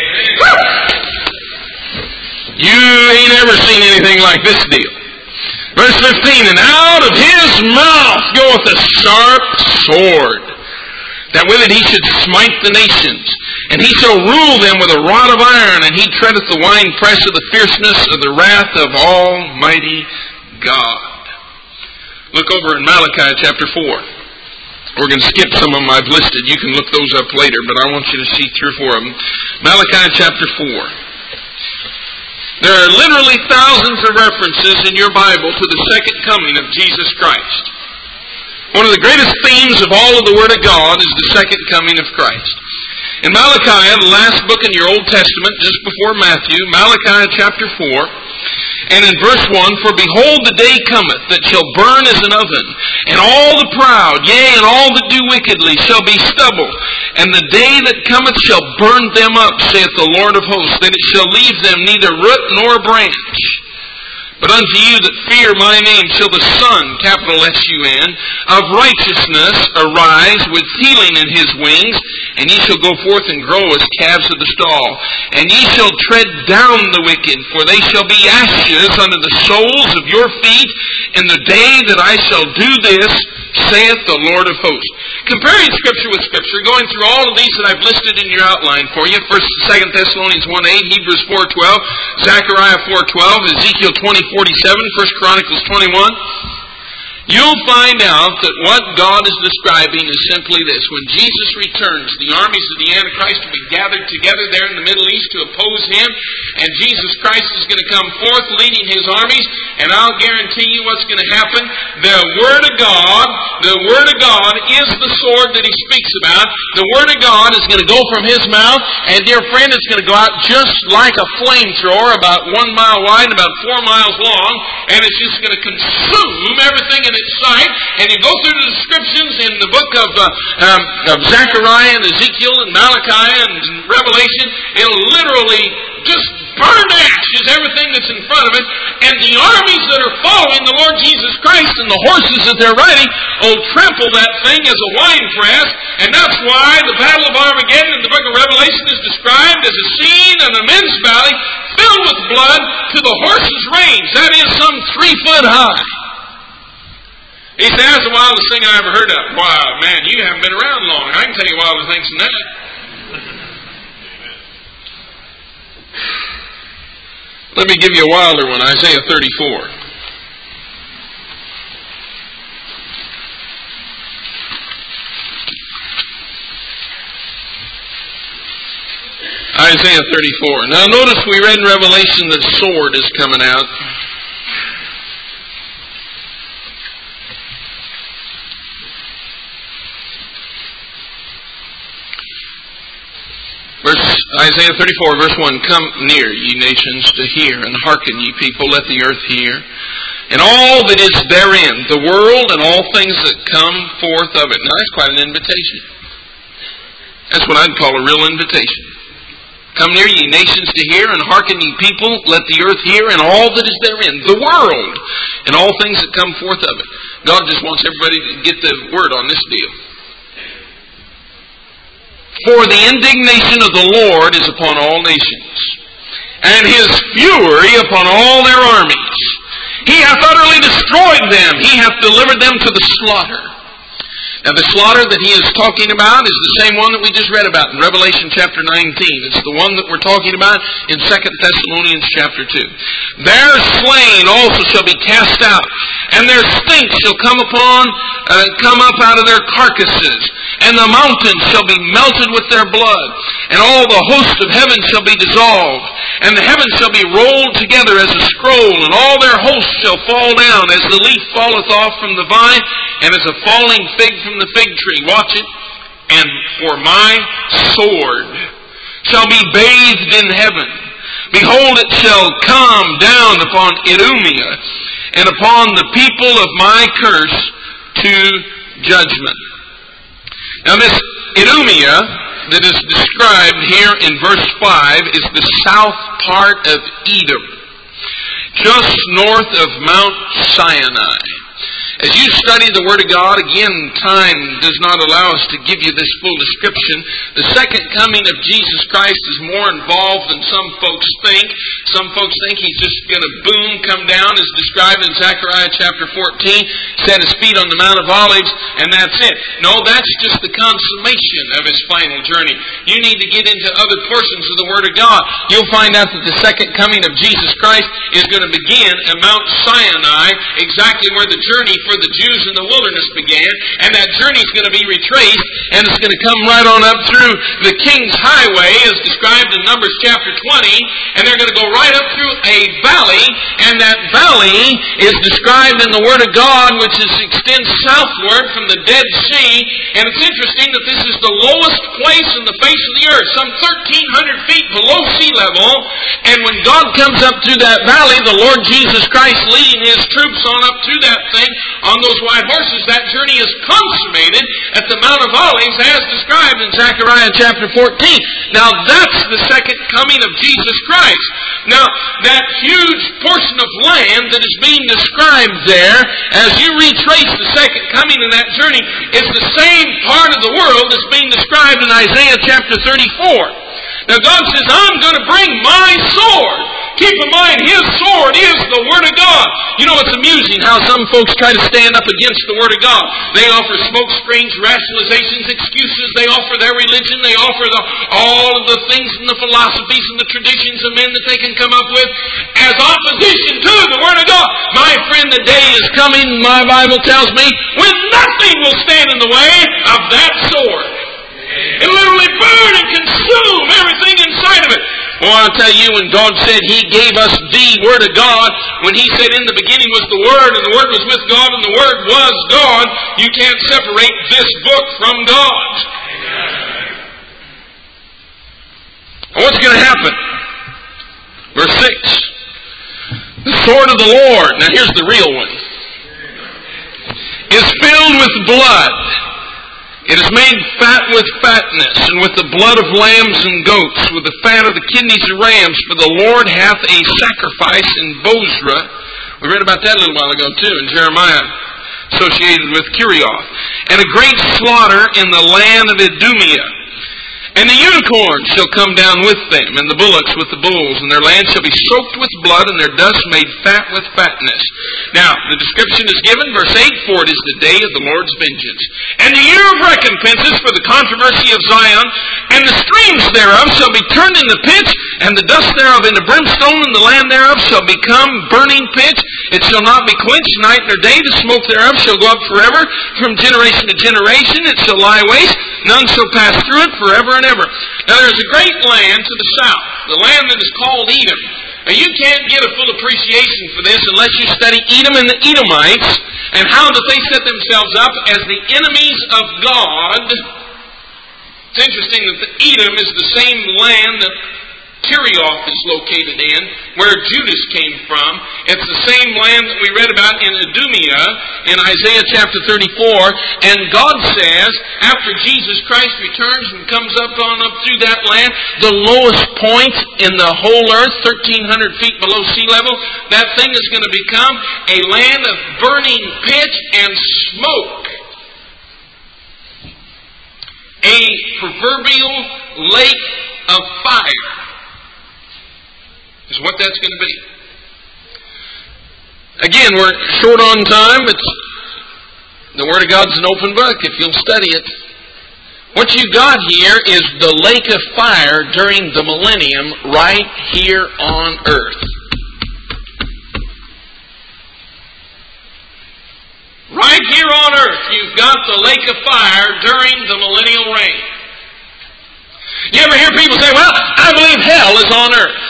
You ain't ever seen anything like this deal. Verse fifteen, and out of his mouth goeth a sharp sword, that with it he should smite the nations. And he shall rule them with a rod of iron, and he treadeth the winepress of the fierceness of the wrath of Almighty God. Look over in Malachi chapter four. We're going to skip some of them I've listed. You can look those up later, but I want you to see three or four of them. Malachi chapter four. There are literally thousands of references in your Bible to the second coming of Jesus Christ. One of the greatest themes of all of the Word of God is the second coming of Christ. In Malachi, the last book in your Old Testament, just before Matthew, Malachi chapter four, and in verse one, for behold, the day cometh that shall burn as an oven, and all the proud, yea, and all that do wickedly shall be stubble. And the day that cometh shall burn them up, saith the Lord of hosts, that it shall leave them neither root nor branch. But unto you that fear my name shall the Son, capital S U N, of righteousness arise with healing in his wings, and ye shall go forth and grow as calves of the stall. And ye shall tread down the wicked, for they shall be ashes under the soles of your feet in the day that I shall do this, saith the Lord of hosts. Comparing Scripture with Scripture, going through all of these that I've listed in your outline for you, First and Second Thessalonians one eight, Hebrews four twelve, Zechariah four twelve, Ezekiel twenty forty-seven, First Chronicles twenty-one. you'll find out that what God is describing is simply this. When Jesus returns, the armies of the Antichrist will be gathered together there in the Middle East to oppose Him, and Jesus Christ is going to come forth leading His armies, and I'll guarantee you what's going to happen. The Word of God, the Word of God is the sword that He speaks about. The Word of God is going to go from His mouth, and dear friend, it's going to go out just like a flamethrower, about one mile wide and about four miles long, and it's just going to consume everything in its sight. And you go through the descriptions in the book of, uh, um, of Zechariah and Ezekiel and Malachi and Revelation, it'll literally just burn to ashes everything that's in front of it. And the armies that are following the Lord Jesus Christ and the horses that they're riding will trample that thing as a winepress. And that's why the Battle of Armageddon in the book of Revelation is described as a scene in an immense valley filled with blood to the horses' range. That is some three foot high. He said, that's the wildest thing I ever heard of. Wow, man, you haven't been around long. I can tell you wilder things than that. Let me give you a wilder one, Isaiah thirty-four. Isaiah thirty-four. Now notice we read in Revelation that sword is coming out. Verse, Isaiah thirty-four, verse one, come near, ye nations, to hear, and hearken, ye people, let the earth hear, and all that is therein, the world and all things that come forth of it. Now that's quite an invitation. That's what I'd call a real invitation. Come near, ye nations, to hear, and hearken, ye people, let the earth hear, and all that is therein, the world, and all things that come forth of it. God just wants everybody to get the word on this deal. For the indignation of the Lord is upon all nations, and His fury upon all their armies. He hath utterly destroyed them. He hath delivered them to the slaughter. Now the slaughter that he is talking about is the same one that we just read about in Revelation chapter nineteen. It's the one that we're talking about in Second Thessalonians chapter two. Their slain also shall be cast out, and their stink shall come upon, uh, come up out of their carcasses, and the mountains shall be melted with their blood, and all the host of heaven shall be dissolved, and the heavens shall be rolled together as a scroll, and all their hosts shall fall down, as the leaf falleth off from the vine, and as a falling fig from the fig tree. Watch it. And for my sword shall be bathed in heaven. Behold, it shall come down upon Idumea, and upon the people of my curse to judgment. Now this Idumea that is described here in verse five is the south part of Edom, just north of Mount Sinai. As you study the Word of God, again, time does not allow us to give you this full description. The second coming of Jesus Christ is more involved than some folks think. Some folks think He's just going to boom, come down, as described in Zechariah chapter fourteen, set His feet on the Mount of Olives, and that's it. No, that's just the consummation of His final journey. You need to get into other portions of the Word of God. You'll find out that the second coming of Jesus Christ is going to begin at Mount Sinai, exactly where the journey for the Jews in the wilderness began, and that journey is going to be retraced, and it's going to come right on up through the King's Highway, as described in Numbers chapter twenty, and they're going to go right up through a valley, and that valley is described in the Word of God, which is, extends southward from the Dead Sea, and it's interesting that this is the lowest place in the face of the earth, some thirteen hundred feet below sea level, and when God comes up through that valley, the Lord Jesus Christ leading His troops on up through that thing, on those white horses, that journey is consummated at the Mount of Olives as described in Zechariah chapter fourteen. Now that's the second coming of Jesus Christ. Now that huge portion of land that is being described there, as you retrace the second coming of that journey, is the same part of the world that's being described in Isaiah chapter thirty-four. Now God says, I'm going to bring my sword. Keep in mind, His sword is the Word of God. You know, it's amusing how some folks try to stand up against the Word of God. They offer smoke screens, rationalizations, excuses. They offer their religion. They offer the, all of the things and the philosophies and the traditions of men that they can come up with as opposition to the Word of God. My friend, the day is coming, my Bible tells me, when nothing will stand in the way of that sword. It literally burn and consume everything inside of it. Well, I'll tell you, when God said He gave us the Word of God, when He said in the beginning was the Word, and the Word was with God, and the Word was God, you can't separate this book from God. Well, what's going to happen? Verse six. The sword of the Lord, now here's the real one, is filled with blood. It is made fat with fatness, and with the blood of lambs and goats, with the fat of the kidneys of rams. For the Lord hath a sacrifice in Bozrah. We read about that a little while ago too, in Jeremiah, associated with Kirioth. And a great slaughter in the land of Idumea. And the unicorn shall come down with them, and the bullocks with the bulls, and their land shall be soaked with blood, and their dust made fat with fatness. Now, the description is given, verse eight, for it is the day of the Lord's vengeance, and the year of recompenses for the controversy of Zion, and the streams thereof shall be turned into pitch, and the dust thereof into brimstone, and the land thereof shall become burning pitch. It shall not be quenched night nor day. The smoke thereof shall go up forever, from generation to generation. It shall lie waste. None shall pass through it forever and ever. Now there's a great land to the south, the land that is called Edom. Now you can't get a full appreciation for this unless you study Edom and the Edomites, and how that they set themselves up as the enemies of God. It's interesting that the Edom is the same land that Kirioth is located in, where Judas came from. It's the same land that we read about in Idumea in Isaiah chapter thirty-four. And God says, after Jesus Christ returns and comes up on up through that land, the lowest point in the whole earth, thirteen hundred feet below sea level, that thing is going to become a land of burning pitch and smoke. A proverbial lake of fire is what that's going to be. Again, we're short on time. It's the Word of God's an open book if you'll study it. What you got here is the lake of fire during the millennium right here on earth. Right here on earth, you've got the lake of fire during the millennial reign. You ever hear people say, well, I believe hell is on earth.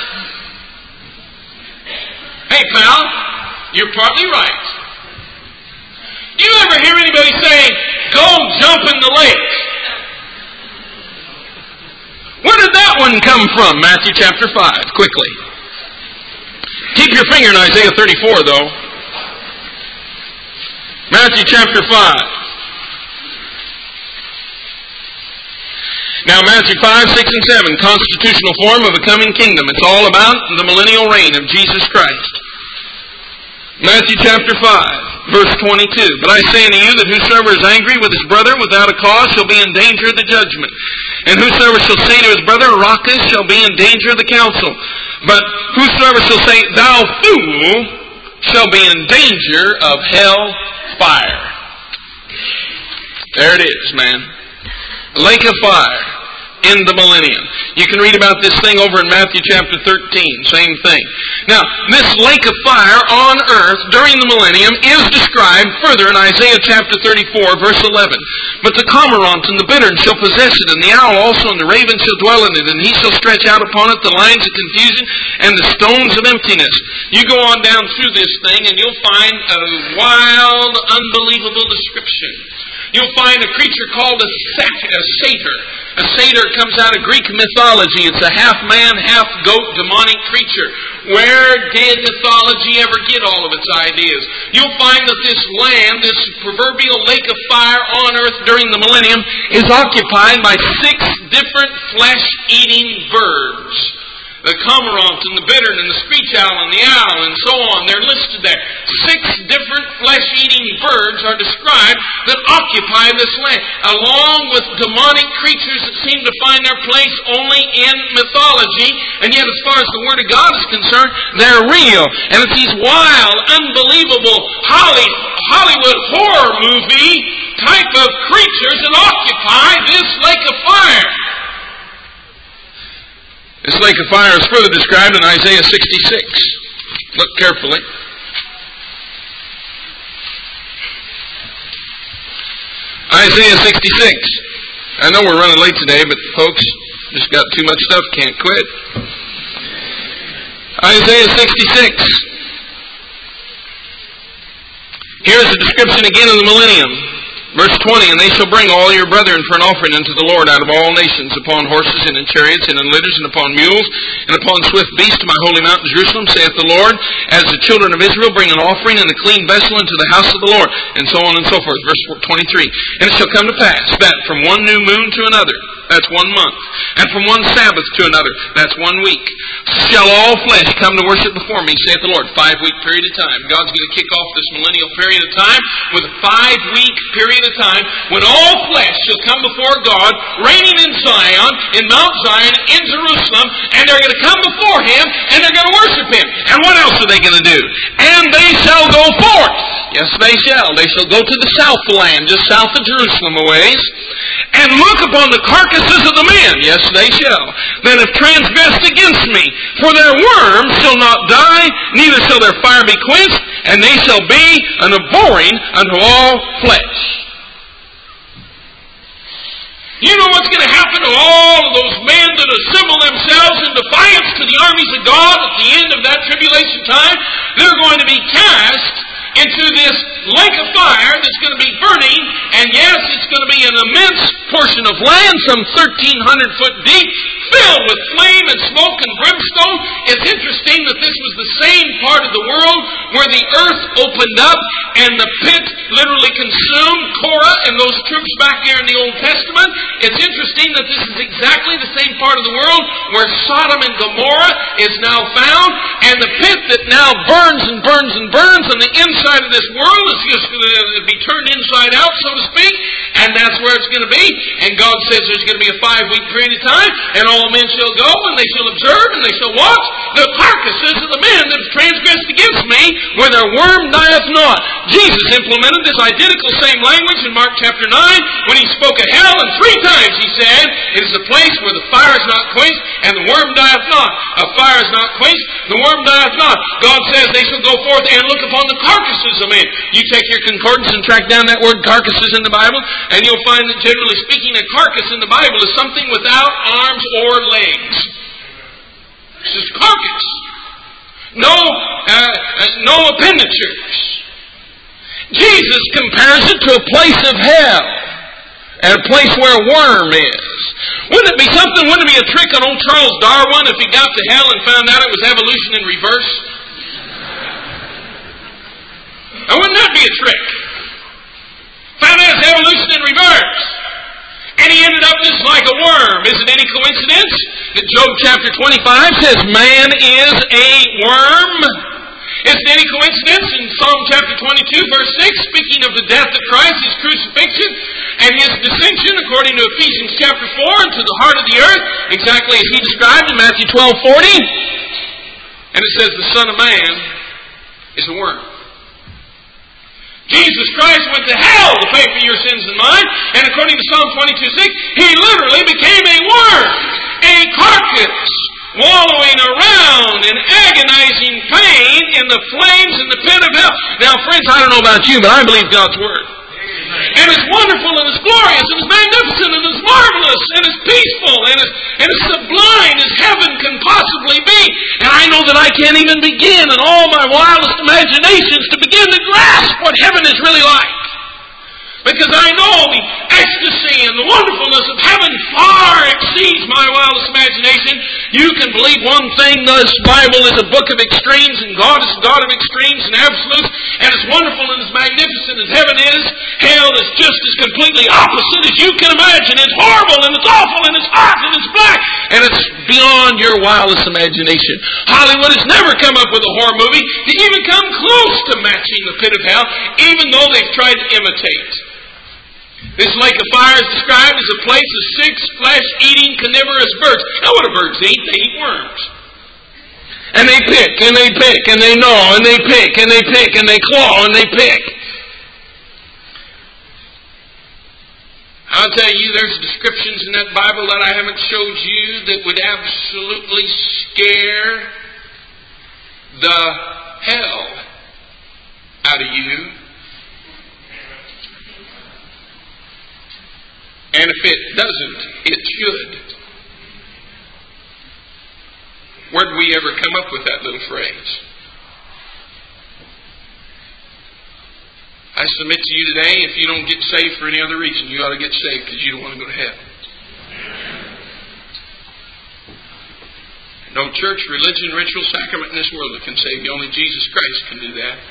Hey, pal, you're partly right. You ever hear anybody say, go jump in the lake? Where did that one come from? Matthew chapter five, quickly. Keep your finger in Isaiah thirty-four, though. Matthew chapter five. Now, Matthew five, six, and seven, constitutional form of a coming kingdom. It's all about the millennial reign of Jesus Christ. Matthew chapter five, verse twenty-two. But I say unto you that whosoever is angry with his brother without a cause shall be in danger of the judgment. And whosoever shall say to his brother, Raca, shall be in danger of the council. But whosoever shall say, thou fool, shall be in danger of hell fire. There it is, man. A lake of fire in the millennium. You can read about this thing over in Matthew chapter thirteen. Same thing. Now, this lake of fire on earth during the millennium is described further in Isaiah chapter thirty-four, verse eleven. But the cormorant and the bittern shall possess it, and the owl also and the raven shall dwell in it, and he shall stretch out upon it the lines of confusion and the stones of emptiness. You go on down through this thing, and you'll find a wild, unbelievable description. You'll find a creature called a satyr. A satyr comes out of Greek mythology. It's a half-man, half-goat demonic creature. Where did mythology ever get all of its ideas? You'll find that this land, this proverbial lake of fire on earth during the millennium, is occupied by six different flesh-eating birds. The cormorant and the bittern and the screech owl and the owl and so on. They're listed there. Six different flesh-eating birds are described that occupy this land, along with demonic creatures that seem to find their place only in mythology. And yet, as far as the Word of God is concerned, they're real. And it's these wild, unbelievable Holly, Hollywood horror movie type of creatures that occupy this lake of fire. This lake of fire is further described in Isaiah sixty-six. Look carefully. Isaiah sixty-six. I know we're running late today, but folks, just got too much stuff, can't quit. Isaiah sixty-six. Here's a description again of the millennium. Verse twenty, and they shall bring all your brethren for an offering unto the Lord out of all nations, upon horses and in chariots and in litters and upon mules and upon swift beasts to my holy mountain Jerusalem, saith the Lord, as the children of Israel bring an offering and a clean vessel into the house of the Lord, and so on and so forth. Verse twenty-three, and it shall come to pass that from one new moon to another, that's one month, and from one Sabbath to another, that's one week, shall all flesh come to worship before me, saith the Lord. Five-week period of time. God's going to kick off this millennial period of time with a five-week period of time when all flesh shall come before God, reigning in Zion, in Mount Zion, in Jerusalem, and they're going to come before Him, and they're going to worship Him. And what else are they going to do? And they shall go forth. Yes, they shall. They shall go to the south land, just south of Jerusalem a ways, and look upon the carcasses of the men. Yes, they shall. That have transgressed against me. For their worms shall not die, neither shall their fire be quenched, and they shall be an abhorring unto all flesh. You know what's going to happen to all of those men that assemble themselves in defiance to the armies of God at the end of that tribulation time? They're going to be cast into this lake of fire that's going to be burning, and yes, it's going to be an immense portion of land, some thirteen hundred foot deep, filled with flame and smoke and brimstone. It's interesting that this was the same part of the world where the earth opened up and the pit literally consumed Korah and those troops back there in the Old Testament. It's interesting that this is exactly the same part of the world where Sodom and Gomorrah is now found, and the pit that now burns and burns and burns on the inside of this world is just going to be turned inside out, so to speak, and that's where it's going to be. And God says there's going to be a five-week period of time, and all men shall go, and they shall observe, and they shall watch the carcasses of the men that have transgressed against me, where their worm dieth not. Jesus implemented this identical same language in Mark chapter nine, when He spoke of hell, and three times He said, it is a place where the fire is not quenched, and the worm dieth not. A fire is not quenched, the worm dieth not. God says they shall go forth and look upon the carcasses of men. You take your concordance and track down that word carcasses in the Bible, and you'll find that generally speaking, a carcass in the Bible is something without arms or legs. It's just carcass. No, uh, no appendixes. Jesus compares it to a place of hell, and a place where a worm is. Wouldn't it be something, wouldn't it be a trick on old Charles Darwin if he got to hell and found out it was evolution in reverse? Now, wouldn't that be a trick? Found out it's evolution in reverse. And he ended up just like a worm. Is it any coincidence that Job chapter twenty-five says man is a worm? Is it any coincidence in Psalm chapter twenty-two verse six, speaking of the death of Christ, His crucifixion, and His descension according to Ephesians chapter four into the heart of the earth, exactly as He described in Matthew twelve forty? And it says the Son of Man is a worm. Jesus Christ went to hell to pay for your sins and mine, and according to Psalm twenty-two six, He literally became a worm, a carcass, wallowing around in agonizing pain in the flames in the pit of hell. Now, friends, I don't know about you, but I believe God's Word. And it's wonderful, and it's glorious, and it's magnificent, and it's marvelous, and it's peaceful, and it's, and it's sublime as heaven can possibly be. And I know that I can't even begin in all my wildest imaginations to begin to grasp what heaven is really like. Because I know the ecstasy and the wonderfulness of heaven far exceeds my wildest imagination. You can believe one thing, this Bible is a book of extremes, and God is a God of extremes and absolutes, and as wonderful and as magnificent as heaven is, hell is just as completely opposite as you can imagine. It's horrible, and it's awful, and it's hot, and it's black, and it's
beyond your wildest imagination. Hollywood has never come up with a horror movie to even come close to matching the pit of hell, even though they've tried to imitate. This lake of fire is described as a place of six flesh-eating carnivorous birds. Now what do birds eat? They eat worms. And they pick, and they pick, and they gnaw, and they pick, and they pick, and they claw, and they pick. I'll tell you, there's descriptions in that Bible that I haven't showed you that would absolutely scare the hell out of you. And if it doesn't, it should. Where did we ever come up with that little phrase? I submit to you today, if you don't get saved for any other reason, you ought to get saved because you don't want to go to heaven. No church, religion, ritual, sacrament in this world that can save you. Only Jesus Christ can do that.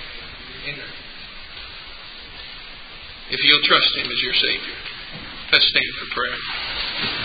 If you'll trust Him as your Savior. Let's stand for prayer.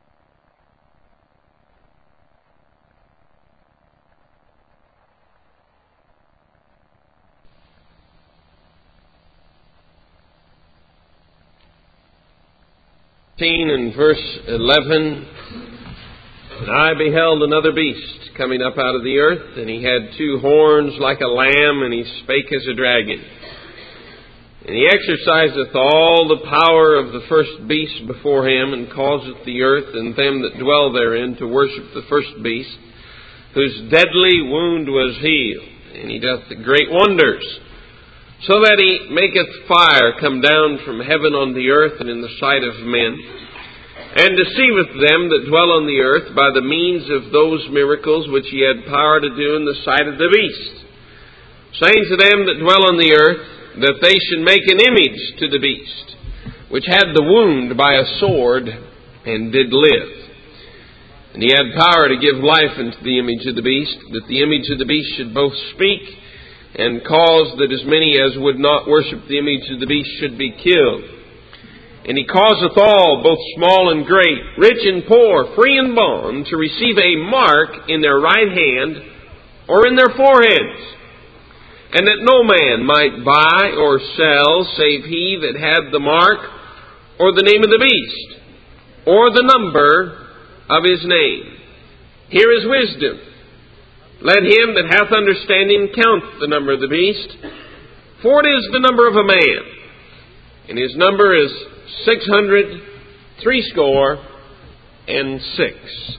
And verse eleven, and I beheld another beast coming up out of the earth, and he had two horns like a lamb, and he spake as a dragon. And he exerciseth all the power of the first beast before him, and causeth the earth and them that dwell therein to worship the first beast, whose deadly wound was healed. And he doth great wonders, so that he maketh fire come down from heaven on the earth and in the sight of men, and deceiveth them that dwell on the earth by the means of those miracles which he had power to do in the sight of the beast, saying to them that dwell on the earth, that they should make an image to the beast, which had the wound by a sword, and did live. And he had power to give life unto the image of the beast, that the image of the beast should both speak, and cause that as many as would not worship the image of the beast should be killed. And he causeth all, both small and great, rich and poor, free and bond, to receive a mark in their right hand or in their foreheads, and that no man might buy or sell save he that had the mark, or the name of the beast, or the number of his name. Here is wisdom. Let him that hath understanding count the number of the beast, for it is the number of a man, and his number is six hundred threescore and six.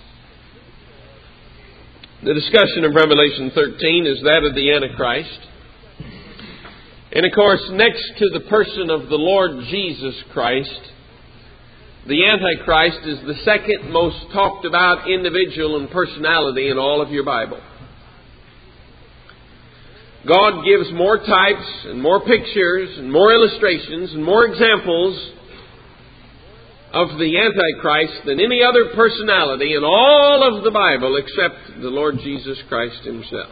The discussion of Revelation thirteen is that of the Antichrist. And of course, next to the person of the Lord Jesus Christ, the Antichrist is the second most talked about individual and personality in all of your Bible. God gives more types and more pictures and more illustrations and more examples of the Antichrist than any other personality in all of the Bible except the Lord Jesus Christ Himself.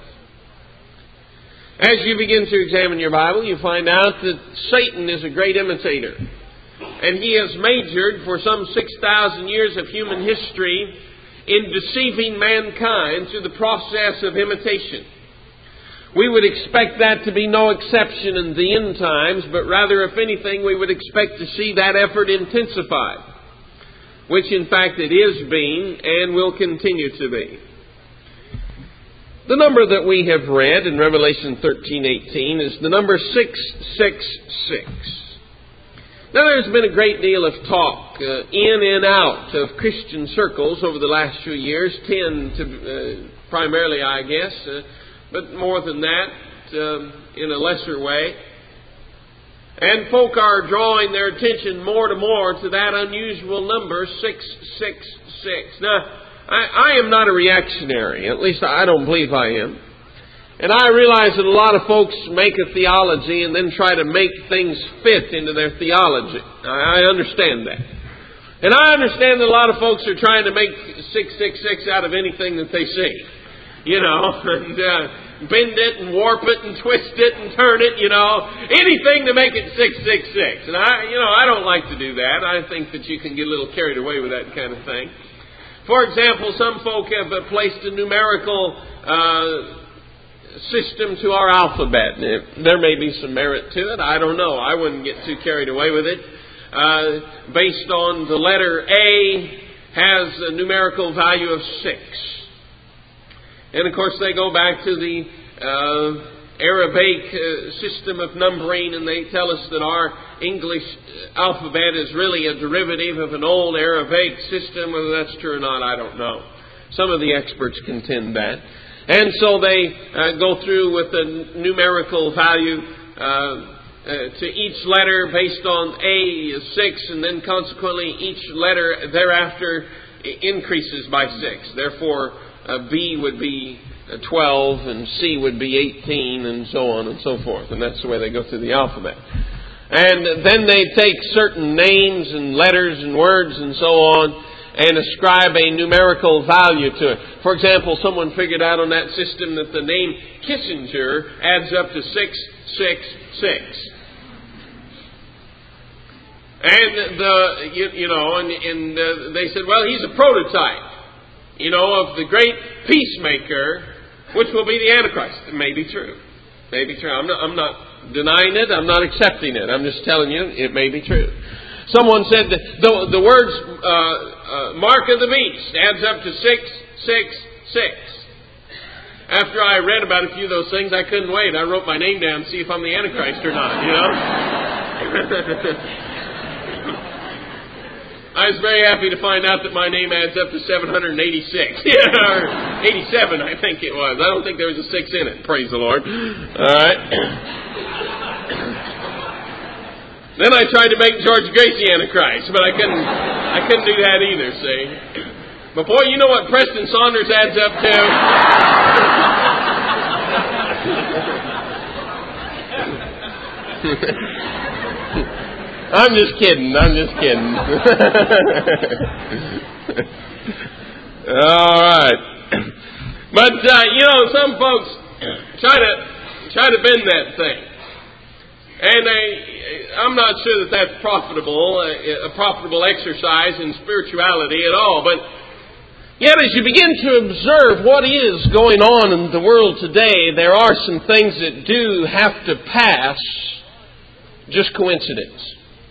As you begin to examine your Bible, you find out that Satan is a great imitator. And he has majored for some six thousand years of human history in deceiving mankind through the process of imitation. We would expect that to be no exception in the end times, but rather, if anything, we would expect to see that effort intensified, which in fact it is being and will continue to be. The number that we have read in Revelation thirteen eighteen is the number six six six. Now, there's been a great deal of talk uh, in and out of Christian circles over the last few years, tend to, uh, primarily, I guess, uh, but more than that, um, in a lesser way. And folk are drawing their attention more and more to that unusual number, six six six. Now, I, I am not a reactionary. At least I don't believe I am. And I realize that a lot of folks make a theology and then try to make things fit into their theology. I, I understand that. And I understand that a lot of folks are trying to make six six six out of anything that they see. You know, and uh, bend it and warp it and twist it and turn it, you know. Anything to make it six six six. And I, you know, I don't like to do that. I think that you can get a little carried away with that kind of thing. For example, some folk have uh, placed a numerical uh, system to our alphabet. There may be some merit to it. I don't know. I wouldn't get too carried away with it. Uh, based on the letter A has a numerical value of six. And of course they go back to the uh, Arabic uh, system of numbering, and they tell us that our English alphabet is really a derivative of an old Arabic system. Whether that's true or not, I don't know. Some of the experts contend that. And so they uh, go through with a numerical value uh, uh, to each letter based on A is six, and then consequently each letter thereafter increases by six. Therefore, uh, B would be twelve, and C would be eighteen, and so on and so forth. And that's the way they go through the alphabet. And then they take certain names and letters and words and so on and ascribe a numerical value to it. For example, someone figured out on that system that the name Kissinger adds up to six six six. And the you, you know, and, and uh, they said, well, he's a prototype, you know, of the great peacemaker, which will be the Antichrist. It may be true. It may be true. I'm not, I'm not denying it. I'm not accepting it. I'm just telling you it may be true. Someone said that the, the words uh, uh, mark of the beast adds up to six six six. After I read about a few of those things, I couldn't wait. I wrote my name down to see if I'm the Antichrist or not, you know. I was very happy to find out that my name adds up to seven hundred eighty-six. Or eighty-seven, I think it was. I don't think there was a six in it. Praise the Lord. All right. Then I tried to make George Gracie Antichrist, but I couldn't I couldn't do that either, see. But boy, you know what Preston Saunders adds up to? I'm just kidding. I'm just kidding. All right. But, uh, you know, some folks try to try to bend that thing. And I, I'm not sure that that's profitable, a, a profitable exercise in spirituality at all. But yet, as you begin to observe what is going on in the world today, there are some things that do have to pass just coincidence.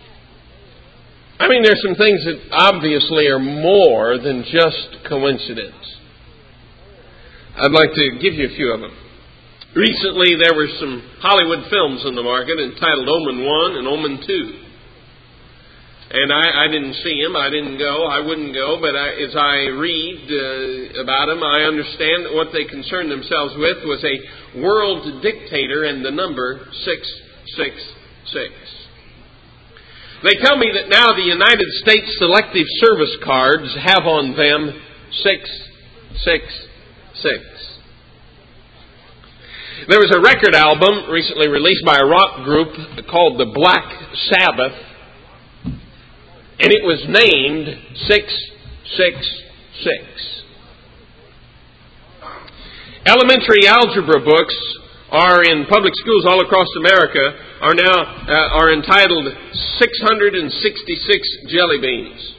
I mean, there's some things that obviously are more than just coincidence. I'd like to give you a few of them. Recently, there were some Hollywood films on the market entitled Omen one and Omen two. And I, I didn't see them. I didn't go. I wouldn't go. But I, as I read uh, about them, I understand that what they concerned themselves with was a world dictator and the number six six six. They tell me that now the United States Selective Service cards have on them six six six. There was a record album recently released by a rock group called the Black Sabbath, and it was named six six six. Elementary algebra books are in public schools all across America are now uh, are entitled six hundred sixty-six jelly beans.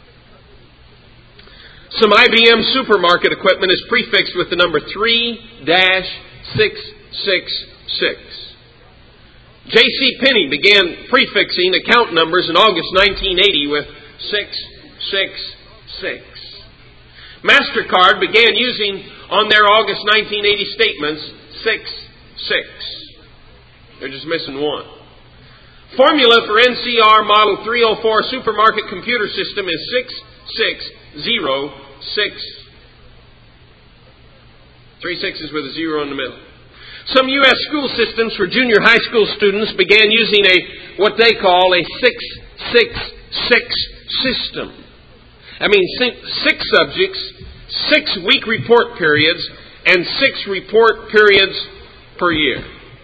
Some I B M supermarket equipment is prefixed with the number three dash six six six. J C Penney began prefixing account numbers in August nineteen eighty with six six six. MasterCard began using on their August nineteen eighty statements six six. They're just missing one. Formula for N C R Model three oh four supermarket computer system is six six zero six. Three sixes with a zero in the middle. Some U S school systems for junior high school students began using a what they call a six six six system. I mean, six subjects, six week report periods, and six report periods per year.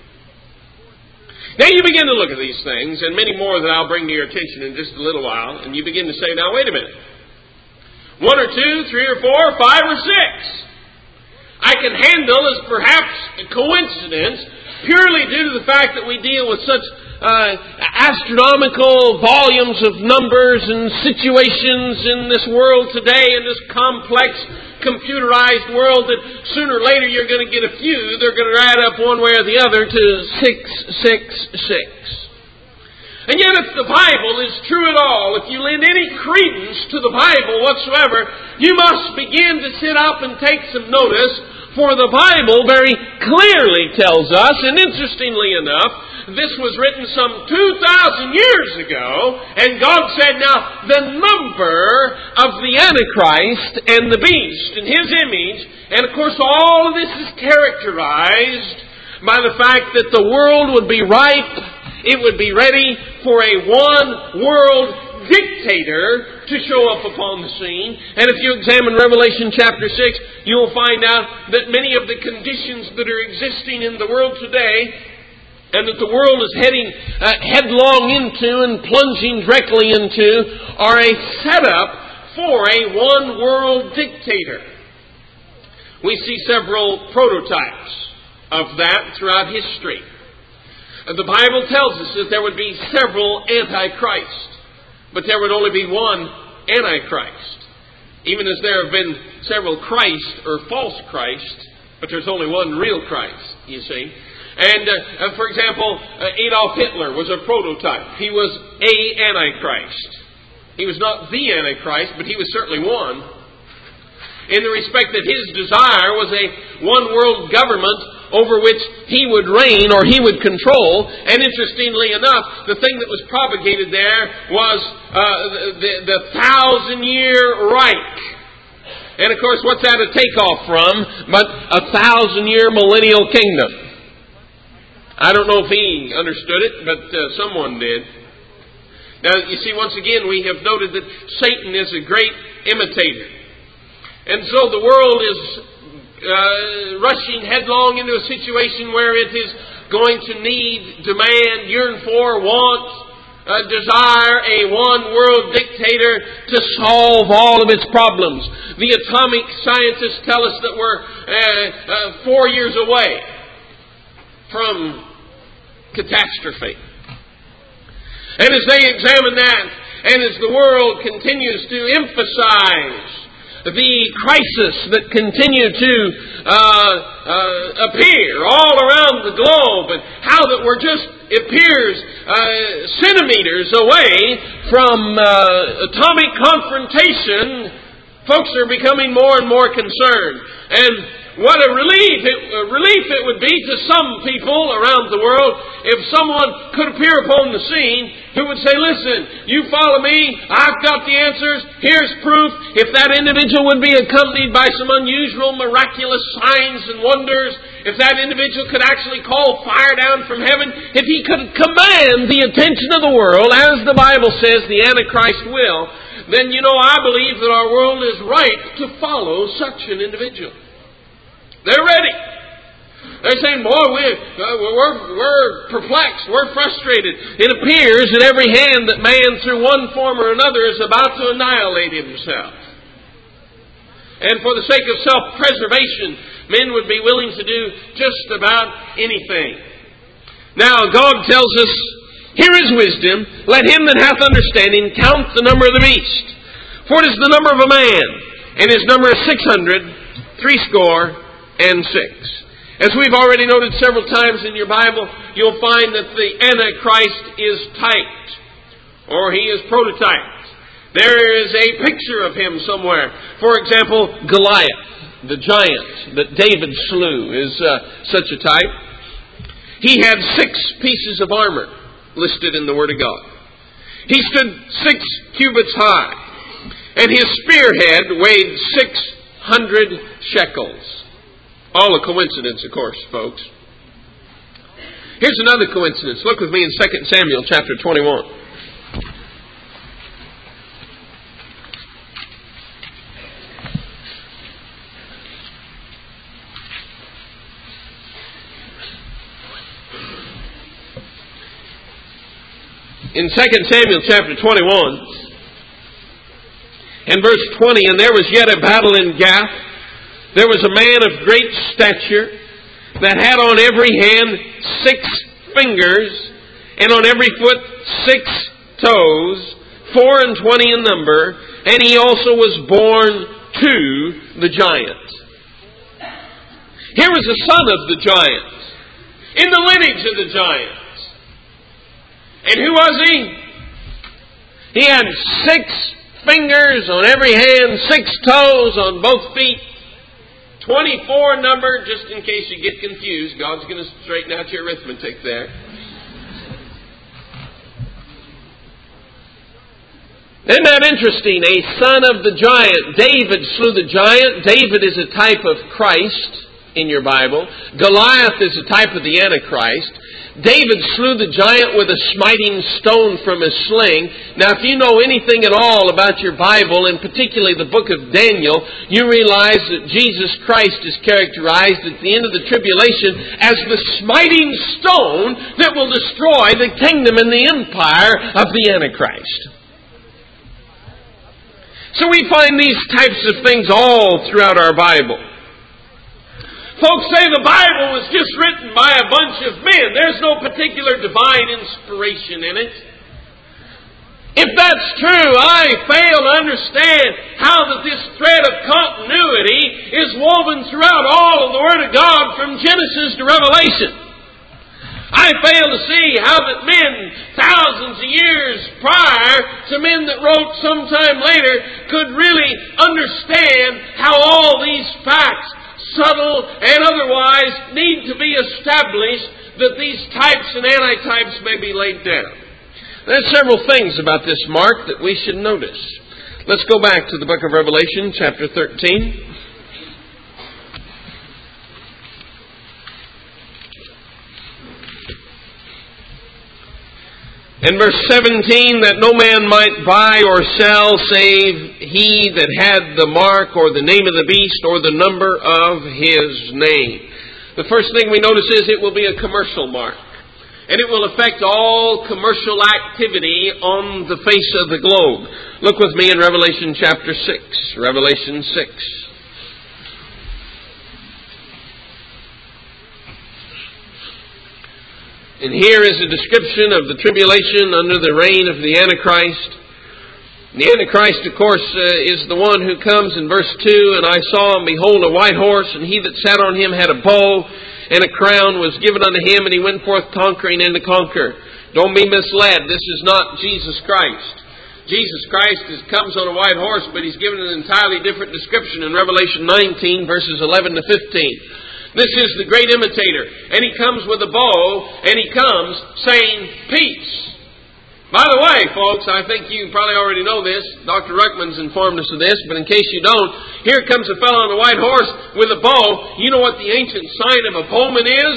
Now you begin to look at these things, and many more that I'll bring to your attention in just a little while, and you begin to say, now wait a minute. One or two, three or four, five or six. I can handle as perhaps a coincidence, purely due to the fact that we deal with such uh, astronomical volumes of numbers and situations in this world today, in this complex, computerized world, that sooner or later you're going to get a few. They're going to add up one way or the other to six six six. And yet if the Bible is true at all, if you lend any credence to the Bible whatsoever, you must begin to sit up and take some notice, for the Bible very clearly tells us, and interestingly enough, this was written some two thousand years ago, and God said, now, the number of the Antichrist and the beast in His image, and of course all of this is characterized by the fact that the world would be ripe, it would be ready for a one-world dictator to show up upon the scene. And if you examine Revelation chapter six, you'll find out that many of the conditions that are existing in the world today, and that the world is heading uh, headlong into and plunging directly into, are a setup for a one-world dictator. We see several prototypes of that throughout history. The Bible tells us that there would be several antichrists, but there would only be one Antichrist. Even as there have been several Christ or false Christ, but there's only one real Christ, you see. And, uh, for example, uh, Adolf Hitler was a prototype. He was a Antichrist. He was not the Antichrist, but he was certainly one. In the respect that his desire was a one-world government over which he would reign or he would control. And interestingly enough, the thing that was propagated there was uh, the, the thousand-year Reich. And of course, what's that a takeoff from? But a thousand-year millennial kingdom. I don't know if he understood it, but uh, someone did. Now, you see, once again, we have noted that Satan is a great imitator. And so the world is uh, rushing headlong into a situation where it is going to need, demand, yearn for, want, uh, desire a one-world dictator to solve all of its problems. The atomic scientists tell us that we're uh, uh, four years away from catastrophe. And as they examine that, and as the world continues to emphasize the crisis that continue to uh, uh, appear all around the globe, and how that we're just, it appears, uh, centimeters away from uh, atomic confrontation, folks are becoming more and more concerned. And what a relief it, a relief it would be to some people around the world if someone could appear upon the scene who would say, listen, you follow me, I've got the answers, here's proof. If that individual would be accompanied by some unusual, miraculous signs and wonders, if that individual could actually call fire down from heaven, if he could command the attention of the world, as the Bible says the Antichrist will, then, you know, I believe that our world is ripe to follow such an individual. They're ready. They're saying, boy, we're, we're, we're perplexed. We're frustrated. It appears at every hand that man, through one form or another, is about to annihilate himself. And for the sake of self-preservation, men would be willing to do just about anything. Now, God tells us, here is wisdom. Let him that hath understanding count the number of the beast. For it is the number of a man, and his number is six hundred, threescore, and six. As we've already noted several times in your Bible, you'll find that the Antichrist is typed, or he is prototyped. There is a picture of him somewhere. For example, Goliath, the giant that David slew, is uh, such a type. He had six pieces of armor listed in the Word of God. He stood six cubits high, and his spearhead weighed six hundred shekels. All a coincidence, of course, folks. Here's another coincidence. Look with me in Second Samuel chapter twenty-one. In Second Samuel chapter twenty-one, in verse twenty, and there was yet a battle in Gath. There was a man of great stature that had on every hand six fingers, and on every foot six toes, four and twenty in number, and he also was born to the giant. Here was the son of the giant, in the lineage of the giant. And who was he? He had six fingers on every hand, six toes on both feet, twenty-four number, just in case you get confused. God's going to straighten out your arithmetic there. Isn't that interesting? A son of the giant. David slew the giant. David is a type of Christ in your Bible. Goliath is a type of the Antichrist. David slew the giant with a smiting stone from his sling. Now, if you know anything at all about your Bible, and particularly the book of Daniel, you realize that Jesus Christ is characterized at the end of the tribulation as the smiting stone that will destroy the kingdom and the empire of the Antichrist. So we find these types of things all throughout our Bible. Folks say the Bible was just written by a bunch of men. There's no particular divine inspiration in it. If that's true, I fail to understand how that this thread of continuity is woven throughout all of the Word of God from Genesis to Revelation. I fail to see how that men thousands of years prior to men that wrote sometime later could really understand how all these facts, subtle and otherwise, need to be established that these types and antitypes may be laid down. There's several things about this mark that we should notice. Let's go back to the book of Revelation, chapter thirteen. In verse seventeen, that no man might buy or sell save he that had the mark or the name of the beast or the number of his name. The first thing we notice is it will be a commercial mark. And it will affect all commercial activity on the face of the globe. Look with me in Revelation chapter six. Revelation six. And here is a description of the tribulation under the reign of the Antichrist. The Antichrist, of course, uh, is the one who comes in verse two, and I saw, and behold, a white horse, and he that sat on him had a bow, and a crown was given unto him, and he went forth conquering and to conquer. Don't be misled. This is not Jesus Christ. Jesus Christ is, comes on a white horse, but he's given an entirely different description in Revelation nineteen, verses eleven to fifteen. This is the great imitator. And he comes with a bow, and he comes saying, peace. By the way, folks, I think you probably already know this. Doctor Ruckman's informed us of this, but in case you don't, here comes a fellow on a white horse with a bow. You know what the ancient sign of a bowman is?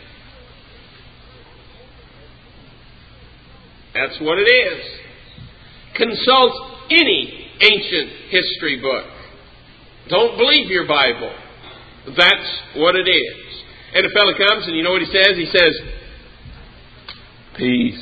That's what it is. Consult any ancient history book. Don't believe your Bible. That's what it is. And a fellow comes, and you know what he says? He says, peace.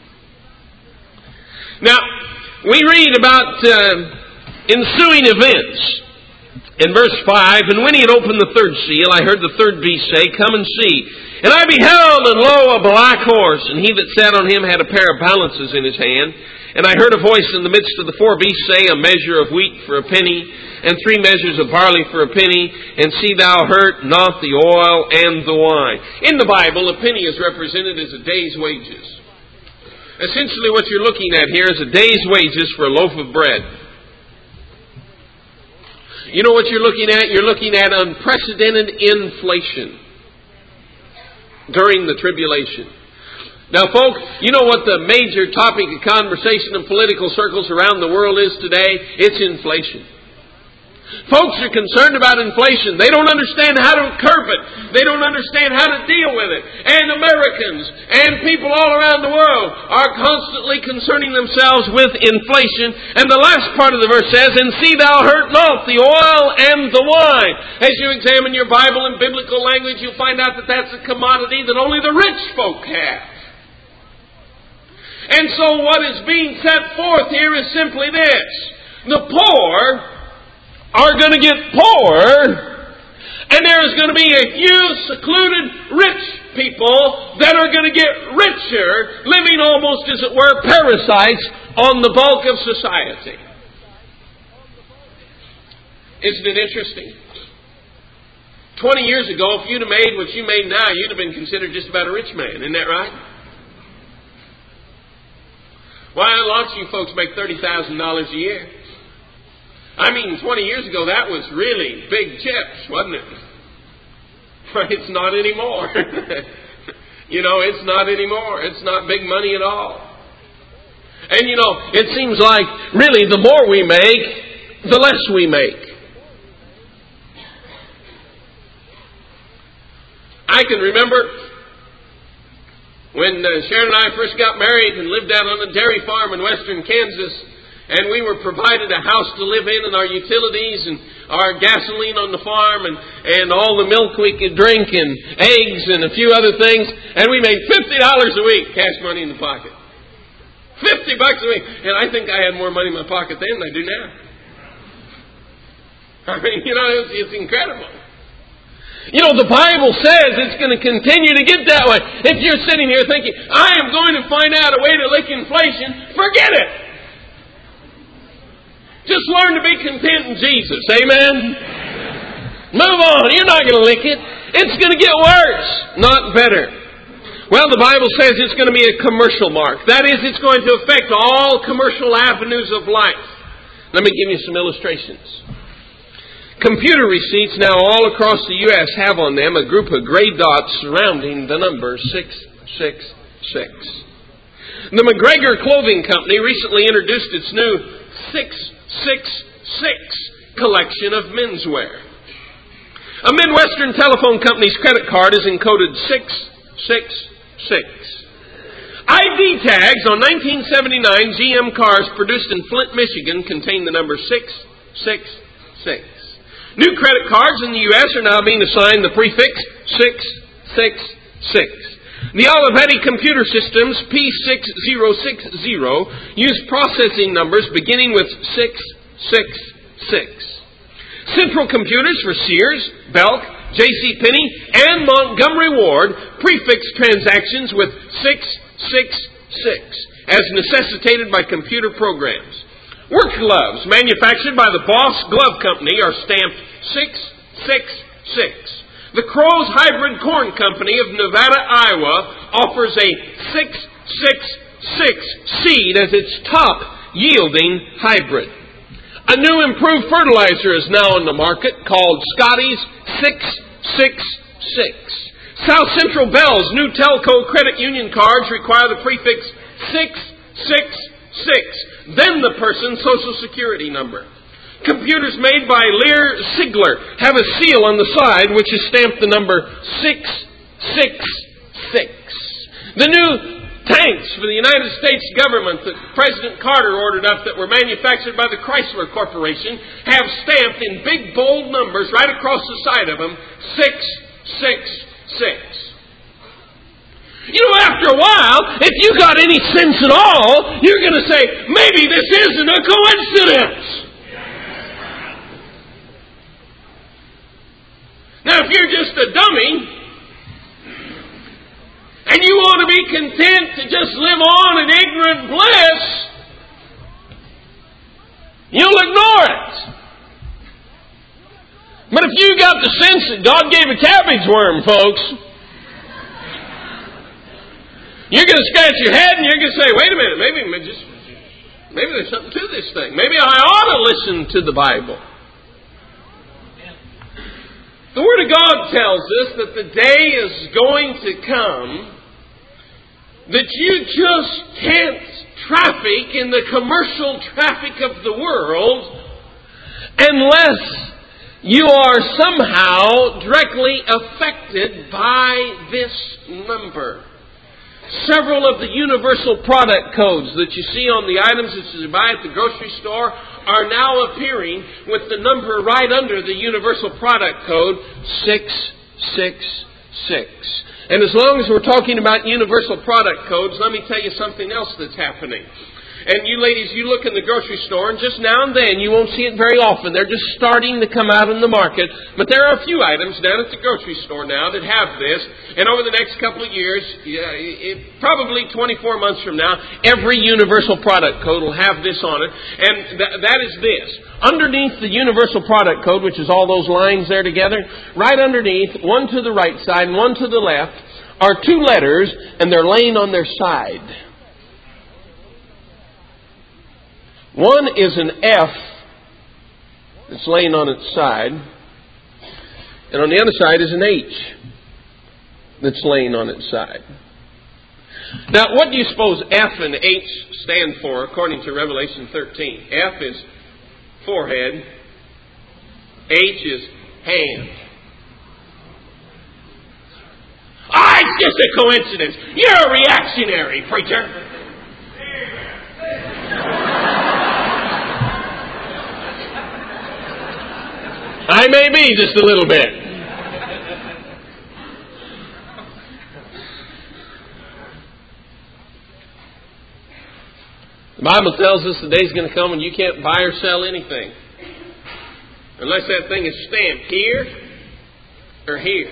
Now, we read about uh, ensuing events in verse five. And when he had opened the third seal, I heard the third beast say, come and see. And I beheld, and lo, a black horse, and he that sat on him had a pair of balances in his hand. And I heard a voice in the midst of the four beasts say, a measure of wheat for a penny, and three measures of barley for a penny, and see thou hurt not the oil and the wine. In the Bible, a penny is represented as a day's wages. Essentially what you're looking at here is a day's wages for a loaf of bread. You know what you're looking at? You're looking at unprecedented inflation during the tribulation. Now, folks, you know what the major topic of conversation in political circles around the world is today? It's inflation. Folks are concerned about inflation. They don't understand how to curb it. They don't understand how to deal with it. And Americans and people all around the world are constantly concerning themselves with inflation. And the last part of the verse says, and see thou hurt not the oil and the wine. As you examine your Bible in biblical language, you'll find out that that's a commodity that only the rich folk have. And so what is being set forth here is simply this. The poor are going to get poorer, and there is going to be a few secluded rich people that are going to get richer, living almost, as it were, parasites on the bulk of society. Isn't it interesting? Twenty years ago, if you'd have made what you made now, you'd have been considered just about a rich man. Isn't that right? Why, lots of you folks make thirty thousand dollars a year. I mean, twenty years ago, that was really big chips, wasn't it? It's not anymore. You know, it's not anymore. It's not big money at all. And, you know, it seems like, really, the more we make, the less we make. I can remember when uh, Sharon and I first got married and lived out on a dairy farm in western Kansas, and we were provided a house to live in and our utilities and our gasoline on the farm and, and all the milk we could drink and eggs and a few other things, and we made fifty dollars a week, cash money in the pocket. fifty bucks a week. And I think I had more money in my pocket then than I do now. I mean, you know, it's, it's incredible. You know, the Bible says it's going to continue to get that way. If you're sitting here thinking, I am going to find out a way to lick inflation, forget it. Just learn to be content in Jesus. Amen? Move on. You're not going to lick it. It's going to get worse, not better. Well, the Bible says it's going to be a commercial mark. That is, it's going to affect all commercial avenues of life. Let me give you some illustrations. Computer receipts now all across the U S have on them a group of gray dots surrounding the number six six six. The McGregor Clothing Company recently introduced its new six six six collection of menswear. A Midwestern telephone company's credit card is encoded six six six. I D tags on nineteen seventy-nine G M cars produced in Flint, Michigan contain the number six six six. New credit cards in the U S are now being assigned the prefix six six six. The Olivetti computer systems P six zero six zero use processing numbers beginning with six six six. Central Computers for Sears, Belk, J C Penney, and Montgomery Ward prefix transactions with six six six as necessitated by computer programs. Work gloves manufactured by the Boss Glove Company are stamped six six six. The Crow's Hybrid Corn Company of Nevada, Iowa offers a six six six seed as its top yielding hybrid. A new improved fertilizer is now on the market called Scotty's six six six. South Central Bell's new Telco credit union cards require the prefix six six six, then the person's Social Security number. Computers made by Lear Sigler have a seal on the side which is stamped the number six six six. The new tanks for the United States government that President Carter ordered up that were manufactured by the Chrysler Corporation have stamped in big bold numbers right across the side of them six six six. You know, after a while, if you got any sense at all, you're going to say, maybe this isn't a coincidence. Now, if you're just a dummy, and you want to be content to just live on in ignorant bliss, you'll ignore it. But if you got the sense that God gave a cabbage worm, folks, you're going to scratch your head and you're going to say, wait a minute, maybe just, maybe there's something to this thing. Maybe I ought to listen to the Bible. The Word of God tells us that the day is going to come that you just can't traffic in the commercial traffic of the world unless you are somehow directly affected by this number. Several of the universal product codes that you see on the items that you buy at the grocery store are now appearing with the number right under the universal product code six six six. And as long as we're talking about universal product codes, let me tell you something else that's happening. And you ladies, you look in the grocery store, and just now and then, you won't see it very often. They're just starting to come out in the market. But there are a few items down at the grocery store now that have this. And over the next couple of years, yeah, it, probably twenty-four months from now, every universal product code will have this on it. And th- that is this. Underneath the universal product code, which is all those lines there together, right underneath, one to the right side and one to the left, are two letters, and they're laying on their side. One is an F that's laying on its side, and on the other side is an H that's laying on its side. Now, what do you suppose F and H stand for according to Revelation thirteen? F is forehead, H is hand. Ah, it's just a coincidence. You're a reactionary, preacher. I may be just a little bit. The Bible tells us the day's going to come when you can't buy or sell anything unless that thing is stamped here or here.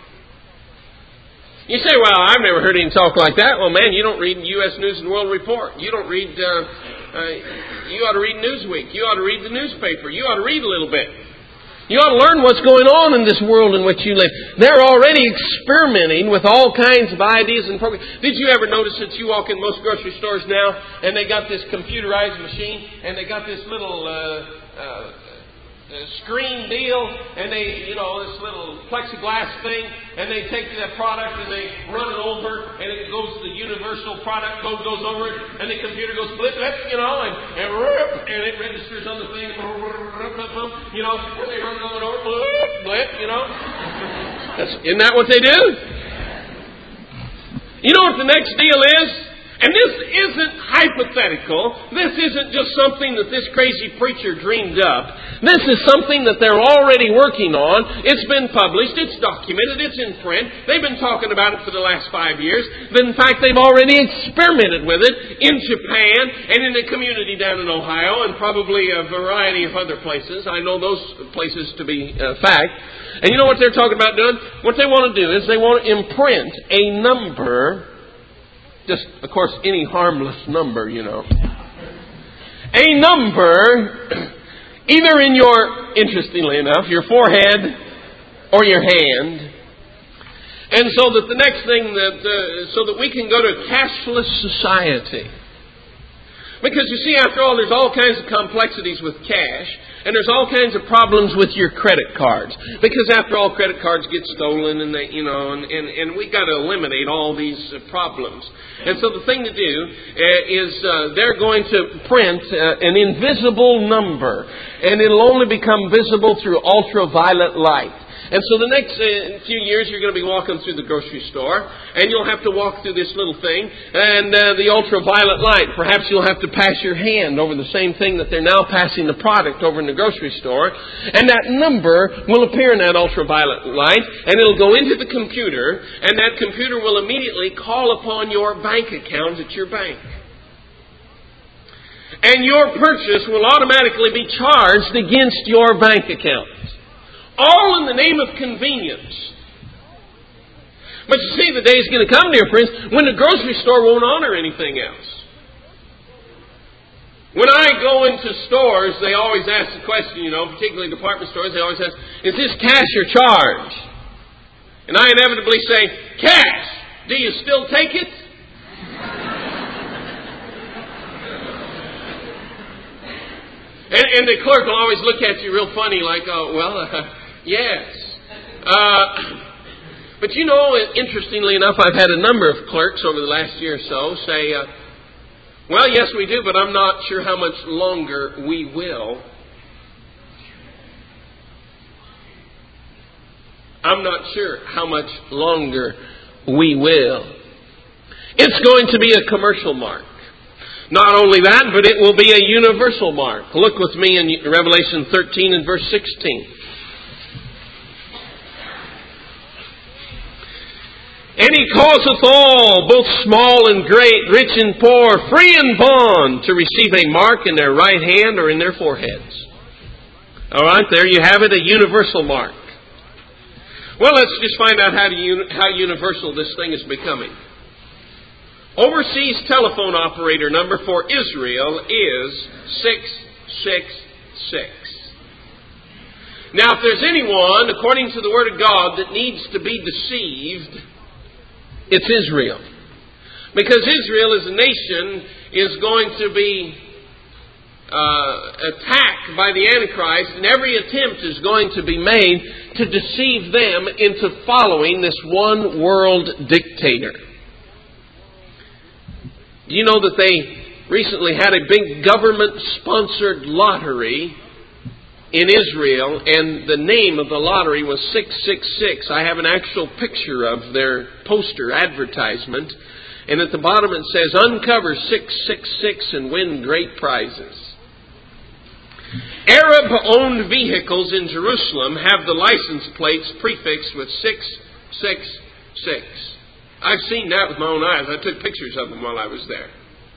You say, well, I've never heard any talk like that. Well, man, you don't read U S News and World Report. You don't read, uh, uh, you ought to read Newsweek. You ought to read the newspaper. You ought to read a little bit. You ought to learn what's going on in this world in which you live. They're already experimenting with all kinds of ideas and programs. Did you ever notice that you walk in most grocery stores now and they got this computerized machine and they got this little uh, uh, screen deal and they, you know, this little plexiglass thing, and they take that product and they run it over and it goes to the universal product code goes over it and the computer goes blip, blip, you know, and and, and it registers on the thing, you know, and they run it over, blip, blip, you know. That's, isn't that what they do? You know what the next deal is? And this isn't hypothetical. This isn't just something that this crazy preacher dreamed up. This is something that they're already working on. It's been published. It's documented. It's in print. They've been talking about it for the last five years. But in fact, they've already experimented with it in Japan and in a community down in Ohio and probably a variety of other places. I know those places to be a fact. And you know what they're talking about doing? What they want to do is they want to imprint a number. Just, of course, any harmless number, you know. A number, either in your, interestingly enough, your forehead or your hand. And so that the next thing that, uh, so that we can go to a cashless society. Because you see, after all, there's all kinds of complexities with cash. And there's all kinds of problems with your credit cards. Because after all, credit cards get stolen and they, you know, and, and, and we've got to eliminate all these uh, problems. And so the thing to do uh, is uh, they're going to print uh, an invisible number. And it'll only become visible through ultraviolet light. And so the next uh, few years you're going to be walking through the grocery store and you'll have to walk through this little thing and uh, the ultraviolet light. Perhaps you'll have to pass your hand over the same thing that they're now passing the product over in the grocery store. And that number will appear in that ultraviolet light and it'll go into the computer and that computer will immediately call upon your bank account at your bank. And your purchase will automatically be charged against your bank account. All in the name of convenience. But you see, the day is going to come, dear friends, when the grocery store won't honor anything else. When I go into stores, they always ask the question, you know, particularly department stores, they always ask, is this cash or charge? And I inevitably say, cash. Do you still take it? and, and the clerk will always look at you real funny like, oh, well, uh, yes. Uh, but you know, interestingly enough, I've had a number of clerks over the last year or so say, uh, well, yes, we do, but I'm not sure how much longer we will. I'm not sure how much longer we will. It's going to be a commercial mark. Not only that, but it will be a universal mark. Look with me in Revelation thirteen and verse sixteen.
And He causeth all, both small and great, rich and poor, free and bond, to receive a mark in their right hand or in their foreheads. All right, there you have it, a universal mark. Well, let's just find out how, to, how universal this thing is becoming. Overseas telephone operator number for Israel is six six six. Now, if there's anyone, according to the Word of God, that needs to be deceived, it's Israel. Because Israel as a nation is going to be uh, attacked by the Antichrist, and every attempt is going to be made to deceive them into following this one world dictator. Do you know that they recently had a big government-sponsored lottery in Israel, and the name of the lottery was six six six. I have an actual picture of their poster advertisement, and at the bottom it says, "Uncover six six six and win great prizes." Arab-owned vehicles in Jerusalem have the license plates prefixed with six six six. I've seen that with my own eyes. I took pictures of them while I was there.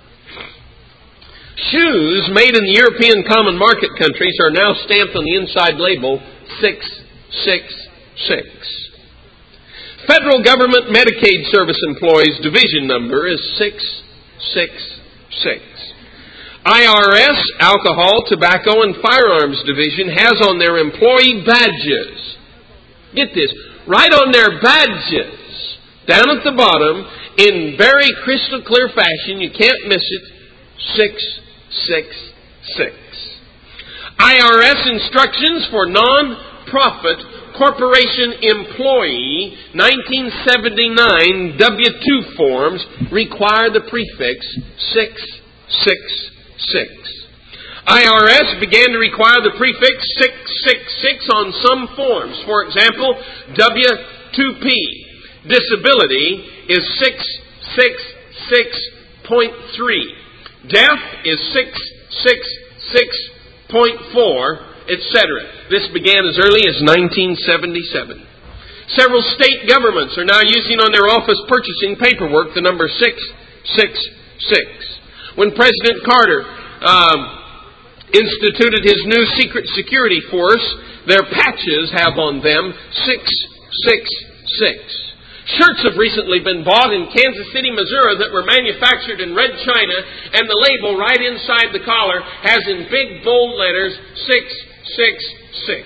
Shoes made in the European common market countries are now stamped on the inside label six six six. Federal Government Medicaid Service Employees Division number is six six six. I R S Alcohol, Tobacco, and Firearms Division has on their employee badges, get this, right on their badges, down at the bottom, in very crystal clear fashion, you can't miss it, six six six. I R S instructions for non-profit corporation employee nineteen seventy-nine W two forms require the prefix six six six. I R S began to require the prefix six six six on some forms. For example, W two P, disability, is six six six point three. Deaf is six six six point four, et cetera. This began as early as nineteen seventy-seven. Several state governments are now using on their office purchasing paperwork the number six six six. When President Carter um, instituted his new secret security force, their patches have on them six six six. Shirts have recently been bought in Kansas City, Missouri that were manufactured in red china, and the label right inside the collar has in big bold letters six six six.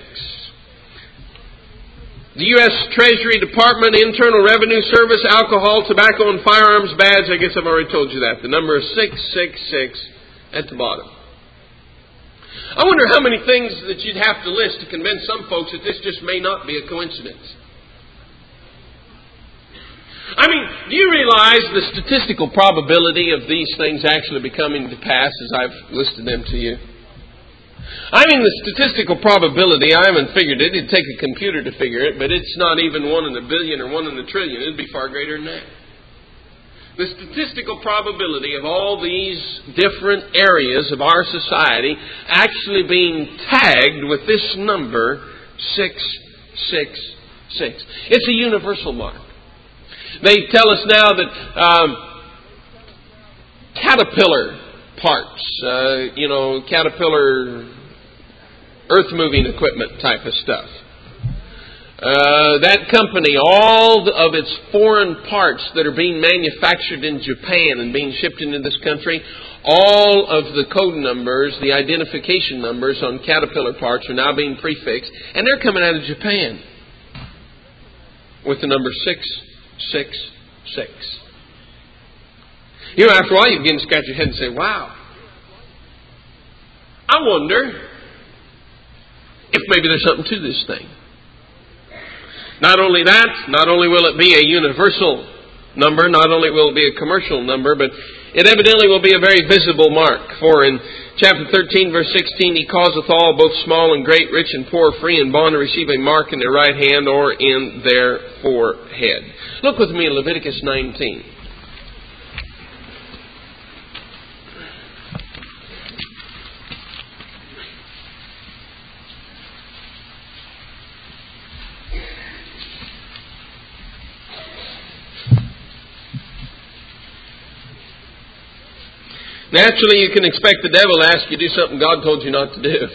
The U S Treasury Department, Internal Revenue Service, Alcohol, Tobacco, and Firearms badge, I guess I've already told you that. The number is six six six at the bottom. I wonder how many things that you'd have to list to convince some folks that this just may not be a coincidence. I mean, do you realize the statistical probability of these things actually becoming to pass as I've listed them to you? I mean, the statistical probability, I haven't figured it. It'd take a computer to figure it, but it's not even one in a billion or one in a trillion. It'd be far greater than that. The statistical probability of all these different areas of our society actually being tagged with this number, six six six. It's a universal mark. They tell us now that um, Caterpillar parts, uh, you know, Caterpillar earth-moving equipment type of stuff. Uh, that company, all of its foreign parts that are being manufactured in Japan and being shipped into this country, all of the code numbers, the identification numbers on Caterpillar parts are now being prefixed, and they're coming out of Japan with the number six six six. You know, after a while you begin to scratch your head and say, wow, I wonder if maybe there's something to this thing. Not only that, not only will it be a universal number, not only will it be a commercial number, but it evidently will be a very visible mark. For in chapter thirteen, verse sixteen, He causeth all, both small and great, rich and poor, free and bond, to receive a mark in their right hand or in their forehead. Look with me in Leviticus nineteen. Naturally, you can expect the devil to ask you to do something God told you not to do.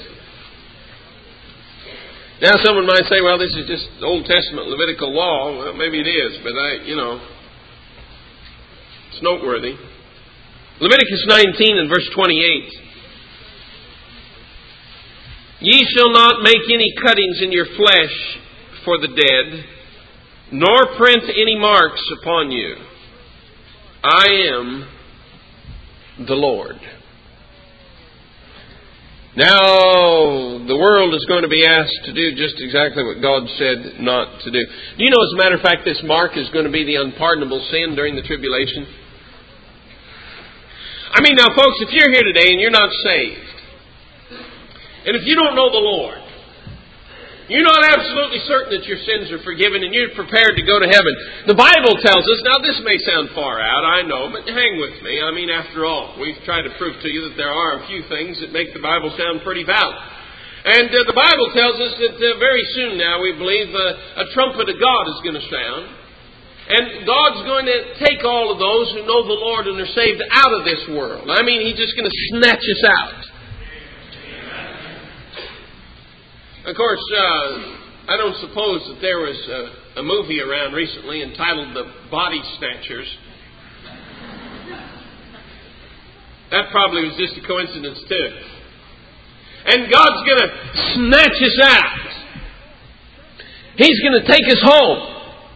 Now, someone might say, well, this is just Old Testament Levitical law. Well, maybe it is, but I, you know, it's noteworthy. Leviticus nineteen and verse twenty-eight. Ye shall not make any cuttings in your flesh for the dead, nor print any marks upon you. I am the Lord. Now, the world is going to be asked to do just exactly what God said not to do. Do you know, as a matter of fact, this mark is going to be the unpardonable sin during the tribulation? I mean, now, folks, if you're here today and you're not saved, and if you don't know the Lord, you're not absolutely certain that your sins are forgiven and you're prepared to go to heaven. The Bible tells us, now this may sound far out, I know, but hang with me. I mean, after all, we've tried to prove to you that there are a few things that make the Bible sound pretty valid. And uh, the Bible tells us that uh, very soon now, we believe, uh, a trumpet of God is going to sound. And God's going to take all of those who know the Lord and are saved out of this world. I mean, He's just going to snatch us out. Of course, uh, I don't suppose that there was a, a movie around recently entitled The Body Snatchers. That probably was just a coincidence too. And God's going to snatch us out. He's going to take us home.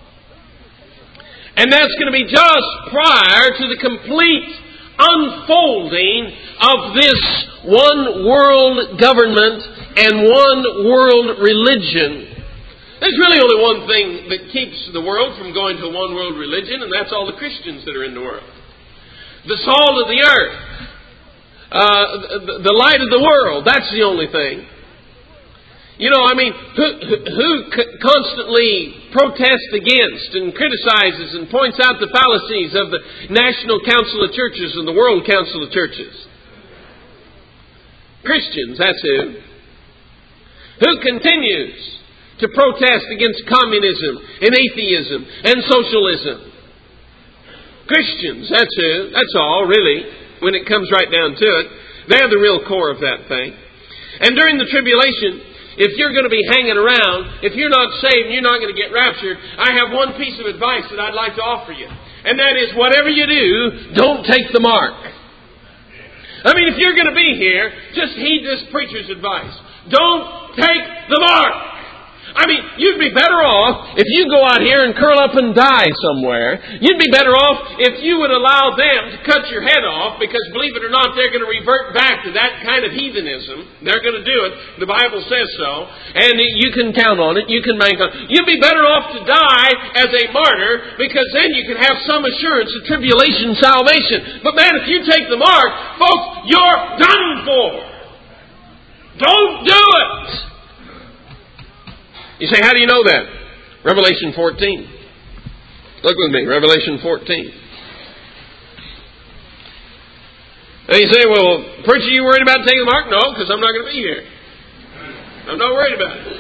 And that's going to be just prior to the complete unfolding of this one world government and one world religion. There's really only one thing that keeps the world from going to a one world religion, and that's all the Christians that are in the world. The salt of the earth, uh, the, the light of the world, that's the only thing. You know, I mean, who, who constantly protests against and criticizes and points out the fallacies of the National Council of Churches and the World Council of Churches? Christians, that's who. Who continues to protest against communism and atheism and socialism? Christians, that's who. That's all, really, when it comes right down to it. They're the real core of that thing. And during the tribulation, if you're going to be hanging around, if you're not saved and you're not going to get raptured, I have one piece of advice that I'd like to offer you. And that is, whatever you do, don't take the mark. I mean, if you're going to be here, just heed this preacher's advice. Don't take the mark. I mean, you'd be better off if you go out here and curl up and die somewhere. You'd be better off if you would allow them to cut your head off, because believe it or not, they're going to revert back to that kind of heathenism. They're going to do it. The Bible says so. And you can count on it. You can bank on it. You'd be better off to die as a martyr, because then you can have some assurance of tribulation salvation. But man, if you take the mark, folks, you're done for. Don't do it. You say, how do you know that? Revelation fourteen. Look with me, Revelation fourteen. And you say, well, preacher, you worried about taking the mark? No, because I'm not going to be here. I'm not worried about it.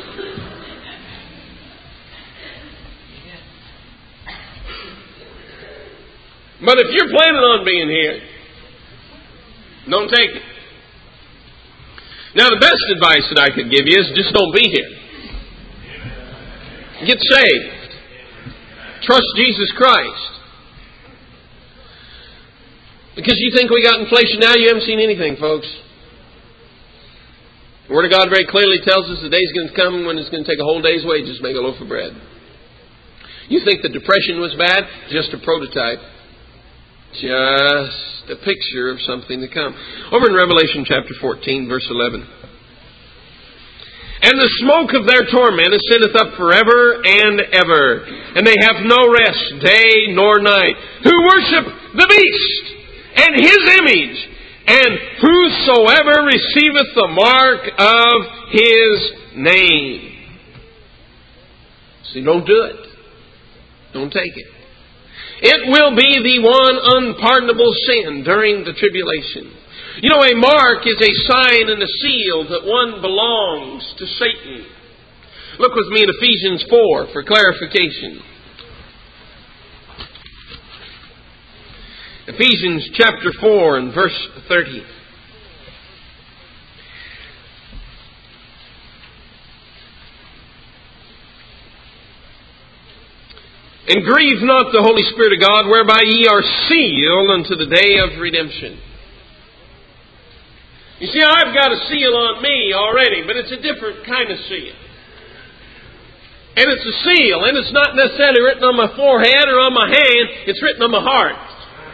But if you're planning on being here, don't take it. Now, the best advice that I could give you is just don't be here. Get saved. Trust Jesus Christ. Because you think we got inflation now, you haven't seen anything, folks. The Word of God very clearly tells us the day's going to come when it's going to take a whole day's wages to make a loaf of bread. You think the Depression was bad? Just a prototype. Just a picture of something to come. Over in Revelation chapter fourteen, verse eleven. And the smoke of their torment ascendeth up forever and ever. And they have no rest, day nor night. Who worship the beast and his image. And whosoever receiveth the mark of his name. See, don't do it. Don't take it. It will be the one unpardonable sin during the tribulation. You know, a mark is a sign and a seal that one belongs to Satan. Look with me in Ephesians four for clarification. Ephesians chapter four and verse thirty. And grieve not the Holy Spirit of God, whereby ye are sealed unto the day of redemption. You see, I've got a seal on me already, but it's a different kind of seal. And it's a seal, and it's not necessarily written on my forehead or on my hand. It's written on my heart.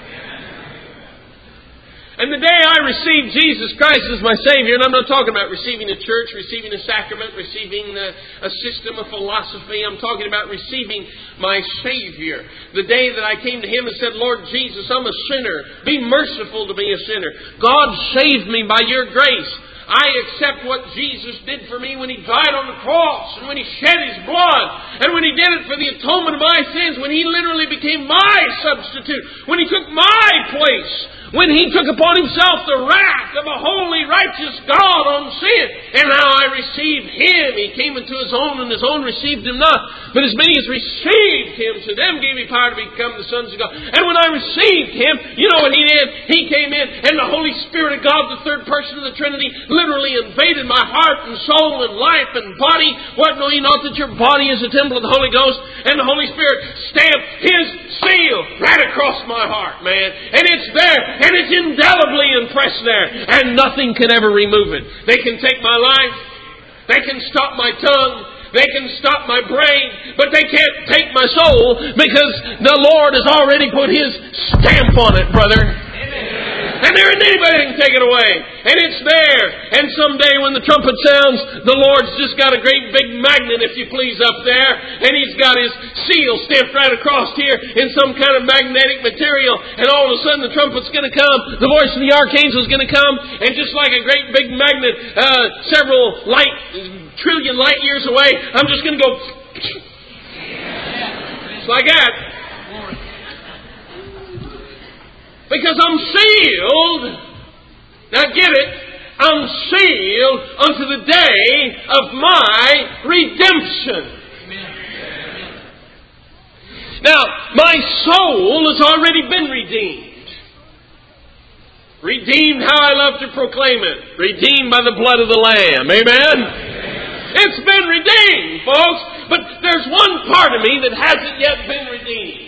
And the day I received Jesus Christ as my Savior, and I'm not talking about receiving a church, receiving a sacrament, receiving a, a system of philosophy. I'm talking about receiving my Savior. The day that I came to Him and said, Lord Jesus, I'm a sinner. Be merciful to me, a sinner. God saved me by your grace. I accept what Jesus did for me when He died on the cross and when He shed His blood and when He did it for the atonement of my sins, when He literally became my substitute, when He took my place, when He took upon Himself the wrath of a holy, righteous God on sin. And now I received Him. He came into His own and His own received Him not. But as many as received Him, to them gave He power to become the sons of God. And when I received Him, you know what He did? He came in and the Holy Spirit of God, the third person of the Trinity, literally invaded my heart and soul and life and body. What, know ye not that your body is a temple of the Holy Ghost? And the Holy Spirit stamped His seal right across my heart, man. And it's there. And it's indelibly impressed there. And nothing can ever remove it. They can take my life. They can stop my tongue. They can stop my brain. But they can't take my soul because the Lord has already put His stamp on it, brother. Amen. And there isn't anybody that can take it away. And it's there. And someday when the trumpet sounds, the Lord's just got a great big magnet, if you please, up there. And He's got His seal stamped right across here in some kind of magnetic material. And all of a sudden the trumpet's going to come. The voice of the archangel is going to come. And just like a great big magnet, uh, several light, trillion light years away, I'm just going to go... It's like that. Because I'm sealed. Now get it. I'm sealed unto the day of my redemption. Amen. Now, my soul has already been redeemed. Redeemed, how I love to proclaim it. Redeemed by the blood of the Lamb. Amen? Amen. It's been redeemed, folks. But there's one part of me that hasn't yet been redeemed.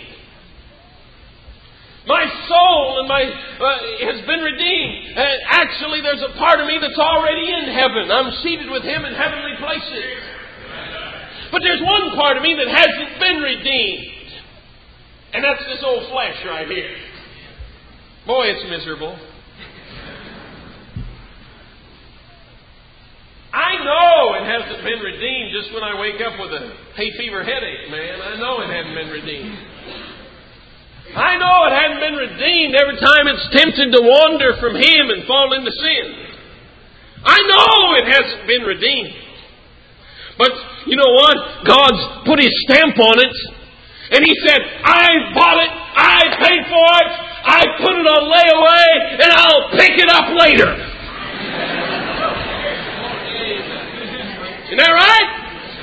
My soul and my uh, has been redeemed. Uh, actually, there's a part of me that's already in heaven. I'm seated with Him in heavenly places. But there's one part of me that hasn't been redeemed. And that's this old flesh right here. Boy, it's miserable. I know it hasn't been redeemed just when I wake up with a hay fever headache, man. I know it hadn't been redeemed. I know it hadn't been redeemed every time it's tempted to wander from Him and fall into sin. I know it hasn't been redeemed. But you know what? God's put His stamp on it. And He said, I bought it. I paid for it. I put it on layaway. And I'll pick it up later. Isn't that right?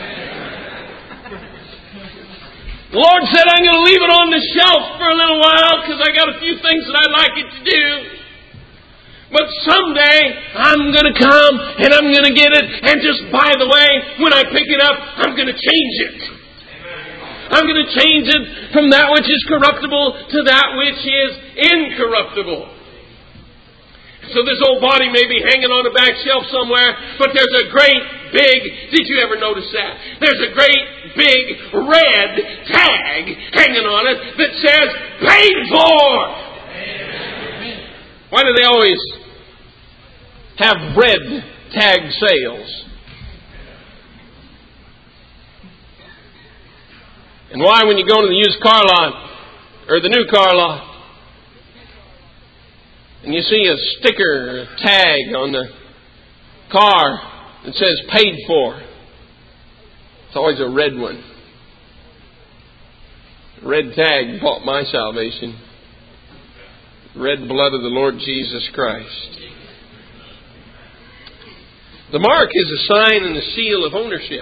The Lord said, I'm going to leave it on the shelf for a little while because I got a few things that I'd like it to do. But someday I'm going to come and I'm going to get it. And just by the way, when I pick it up, I'm going to change it. I'm going to change it from that which is corruptible to that which is incorruptible. So this old body may be hanging on a back shelf somewhere, but there's a great big, did you ever notice that? There's a great big red tag hanging on it that says, paid for! Amen. Why do they always have red tag sales? And why, when you go to the used car lot, or the new car lot, and you see a sticker, or a tag on the car that says paid for, it's always a red one. Red tag bought my salvation. Red blood of the Lord Jesus Christ. The mark is a sign and a seal of ownership.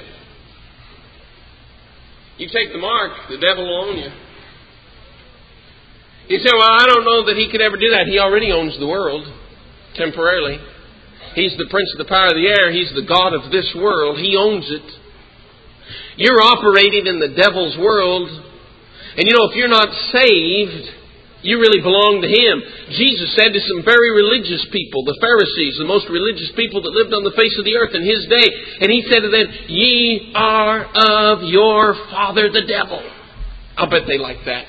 You take the mark, the devil will own you. You say, well, I don't know that He could ever do that. He already owns the world, temporarily. He's the prince of the power of the air. He's the God of this world. He owns it. You're operating in the devil's world. And you know, if you're not saved, you really belong to him. Jesus said to some very religious people, the Pharisees, the most religious people that lived on the face of the earth in His day. And He said to them, ye are of your father the devil. I'll bet they liked that.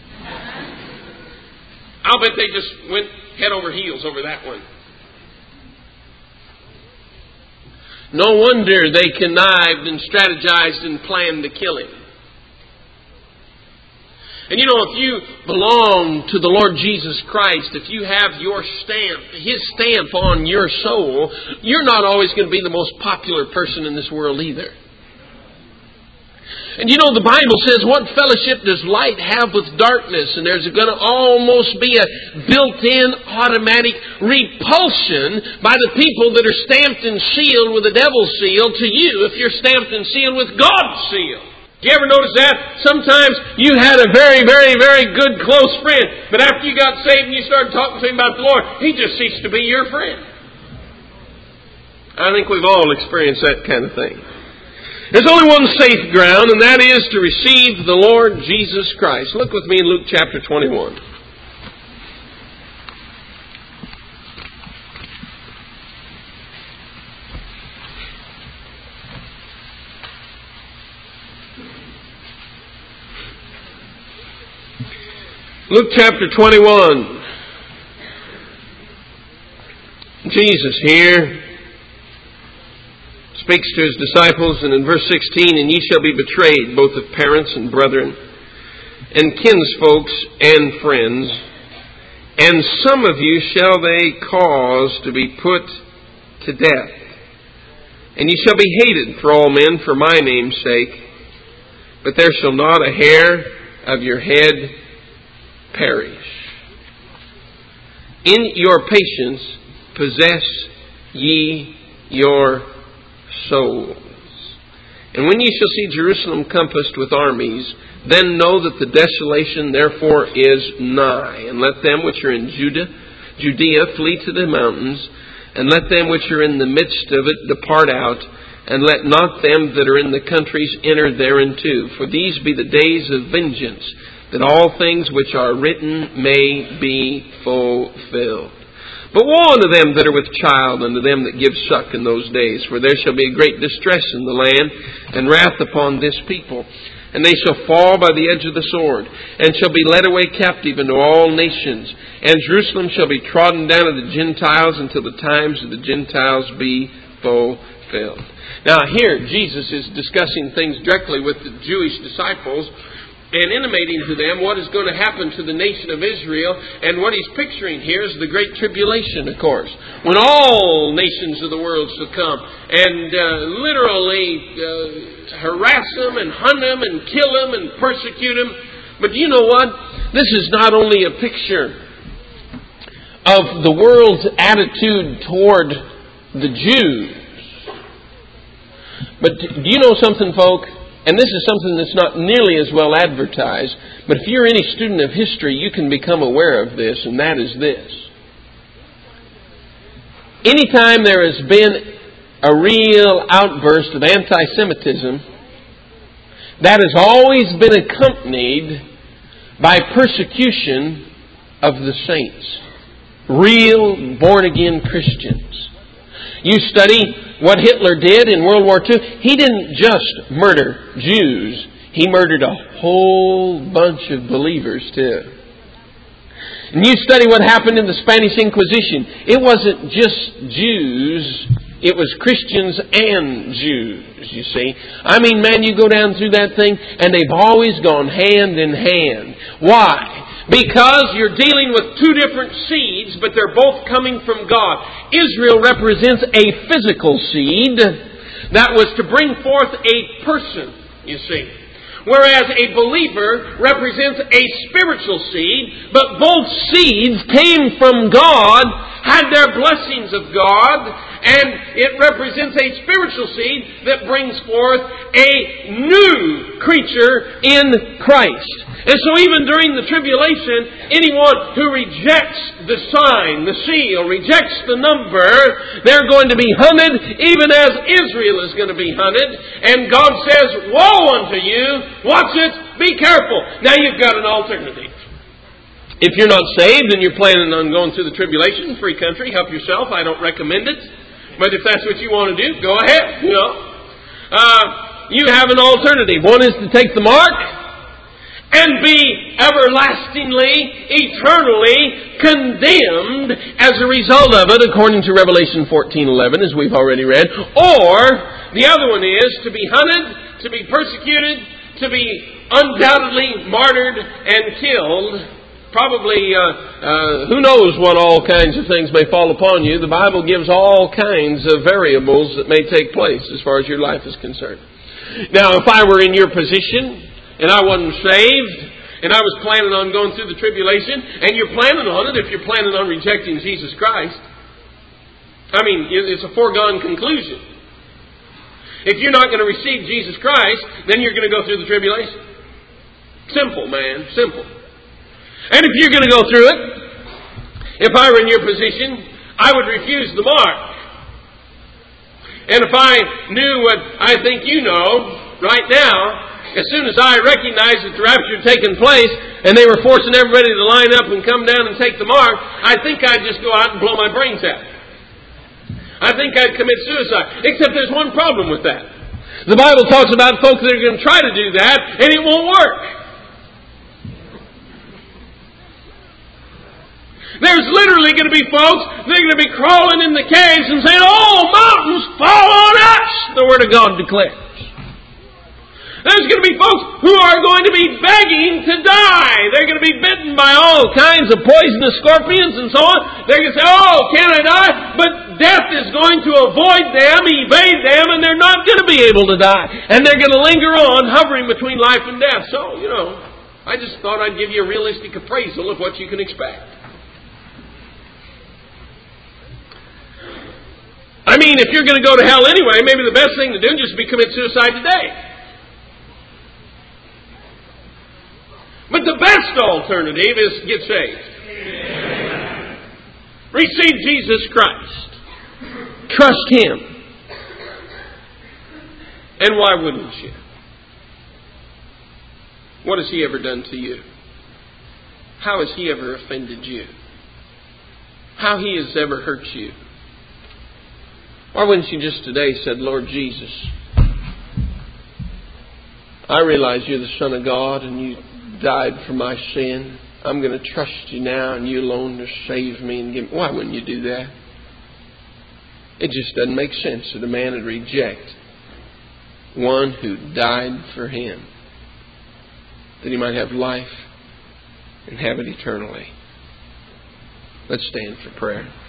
I'll bet they just went head over heels over that one. No wonder they connived and strategized and planned to kill Him. And you know, if you belong to the Lord Jesus Christ, if you have your stamp, His stamp on your soul, you're not always going to be the most popular person in this world either. And you know, the Bible says, what fellowship does light have with darkness? And there's going to almost be a built-in automatic repulsion by the people that are stamped and sealed with the devil's seal to you if you're stamped and sealed with God's seal. Do you ever notice that? Sometimes you had a very, very, very good close friend, but after you got saved and you started talking to him about the Lord, he just ceased to be your friend. I think we've all experienced that kind of thing. There's only one safe ground, and that is to receive the Lord Jesus Christ. Look with me in Luke chapter twenty-one. Luke chapter twenty-one. Jesus here speaks to His disciples, and in verse sixteen, and ye shall be betrayed, both of parents and brethren, and kinsfolks and friends, and some of you shall they cause to be put to death. And ye shall be hated for all men for my name's sake, but there shall not a hair of your head perish. In your patience possess ye your souls. And when ye shall see Jerusalem compassed with armies, then know that the desolation therefore is nigh. And let them which are in Judah, Judea flee to the mountains, and let them which are in the midst of it depart out, and let not them that are in the countries enter thereinto. For these be the days of vengeance, that all things which are written may be fulfilled. But woe unto them that are with child, and to them that give suck in those days, for there shall be a great distress in the land, and wrath upon this people. And they shall fall by the edge of the sword, and shall be led away captive into all nations. And Jerusalem shall be trodden down of the Gentiles until the times of the Gentiles be fulfilled. Now here, Jesus is discussing things directly with the Jewish disciples, and intimating to them what is going to happen to the nation of Israel. And what He's picturing here is the Great Tribulation, of course, when all nations of the world shall come and uh, literally uh, harass them and hunt them and kill them and persecute them. But you know what? This is not only a picture of the world's attitude toward the Jews, but do you know something, folk? And this is something that's not nearly as well advertised, but if you're any student of history, you can become aware of this, and that is this. Anytime there has been a real outburst of anti-Semitism, that has always been accompanied by persecution of the saints. Real born-again Christians. You study what Hitler did in World War Two. He didn't just murder Jews. He murdered a whole bunch of believers too. And you study what happened in the Spanish Inquisition. It wasn't just Jews. It was Christians and Jews, you see. I mean, man, you go down through that thing and they've always gone hand in hand. Why? Because you're dealing with two different seeds, but they're both coming from God. Israel represents a physical seed that was to bring forth a person, you see. Whereas a believer represents a spiritual seed, but both seeds came from God had their blessings of God, and it represents a spiritual seed that brings forth a new creature in Christ. And so even during the tribulation, anyone who rejects the sign, the seal, rejects the number, they're going to be hunted, even as Israel is going to be hunted. And God says, woe unto you, watch it, be careful. Now you've got an alternative. If you're not saved and you're planning on going through the tribulation, free country, help yourself. I don't recommend it. But if that's what you want to do, go ahead. You know, uh, you have an alternative. One is to take the mark and be everlastingly, eternally condemned as a result of it, according to Revelation fourteen eleven, as we've already read. Or the other one is to be hunted, to be persecuted, to be undoubtedly martyred and killed. Probably, uh, uh, who knows what all kinds of things may fall upon you. The Bible gives all kinds of variables that may take place as far as your life is concerned. Now, if I were in your position, and I wasn't saved, and I was planning on going through the tribulation, and you're planning on it if you're planning on rejecting Jesus Christ, I mean, it's a foregone conclusion. If you're not going to receive Jesus Christ, then you're going to go through the tribulation. Simple, man, simple. And if you're going to go through it, if I were in your position, I would refuse the mark. And if I knew what I think you know right now, as soon as I recognized that the rapture had taken place and they were forcing everybody to line up and come down and take the mark, I think I'd just go out and blow my brains out. I think I'd commit suicide. Except there's one problem with that. The Bible talks about folks that are going to try to do that and it won't work. There's literally going to be folks that are going to be crawling in the caves and saying, oh, mountains, fall on us, the Word of God declares. There's going to be folks who are going to be begging to die. They're going to be bitten by all kinds of poisonous scorpions and so on. They're going to say, oh, can I die? But death is going to avoid them, evade them, and they're not going to be able to die. And they're going to linger on, hovering between life and death. So, you know, I just thought I'd give you a realistic appraisal of what you can expect. I mean, if you're going to go to hell anyway, maybe the best thing to do is just be commit suicide today. But the best alternative is get saved. Amen. Receive Jesus Christ. Trust Him. And why wouldn't you? What has He ever done to you? How has He ever offended you? How He has ever hurt you? Why wouldn't you just today said, Lord Jesus, I realize you're the Son of God and you died for my sin. I'm going to trust you now and you alone to save me and give me. Why wouldn't you do that? It just doesn't make sense that a man would reject one who died for him, that he might have life and have it eternally. Let's stand for prayer.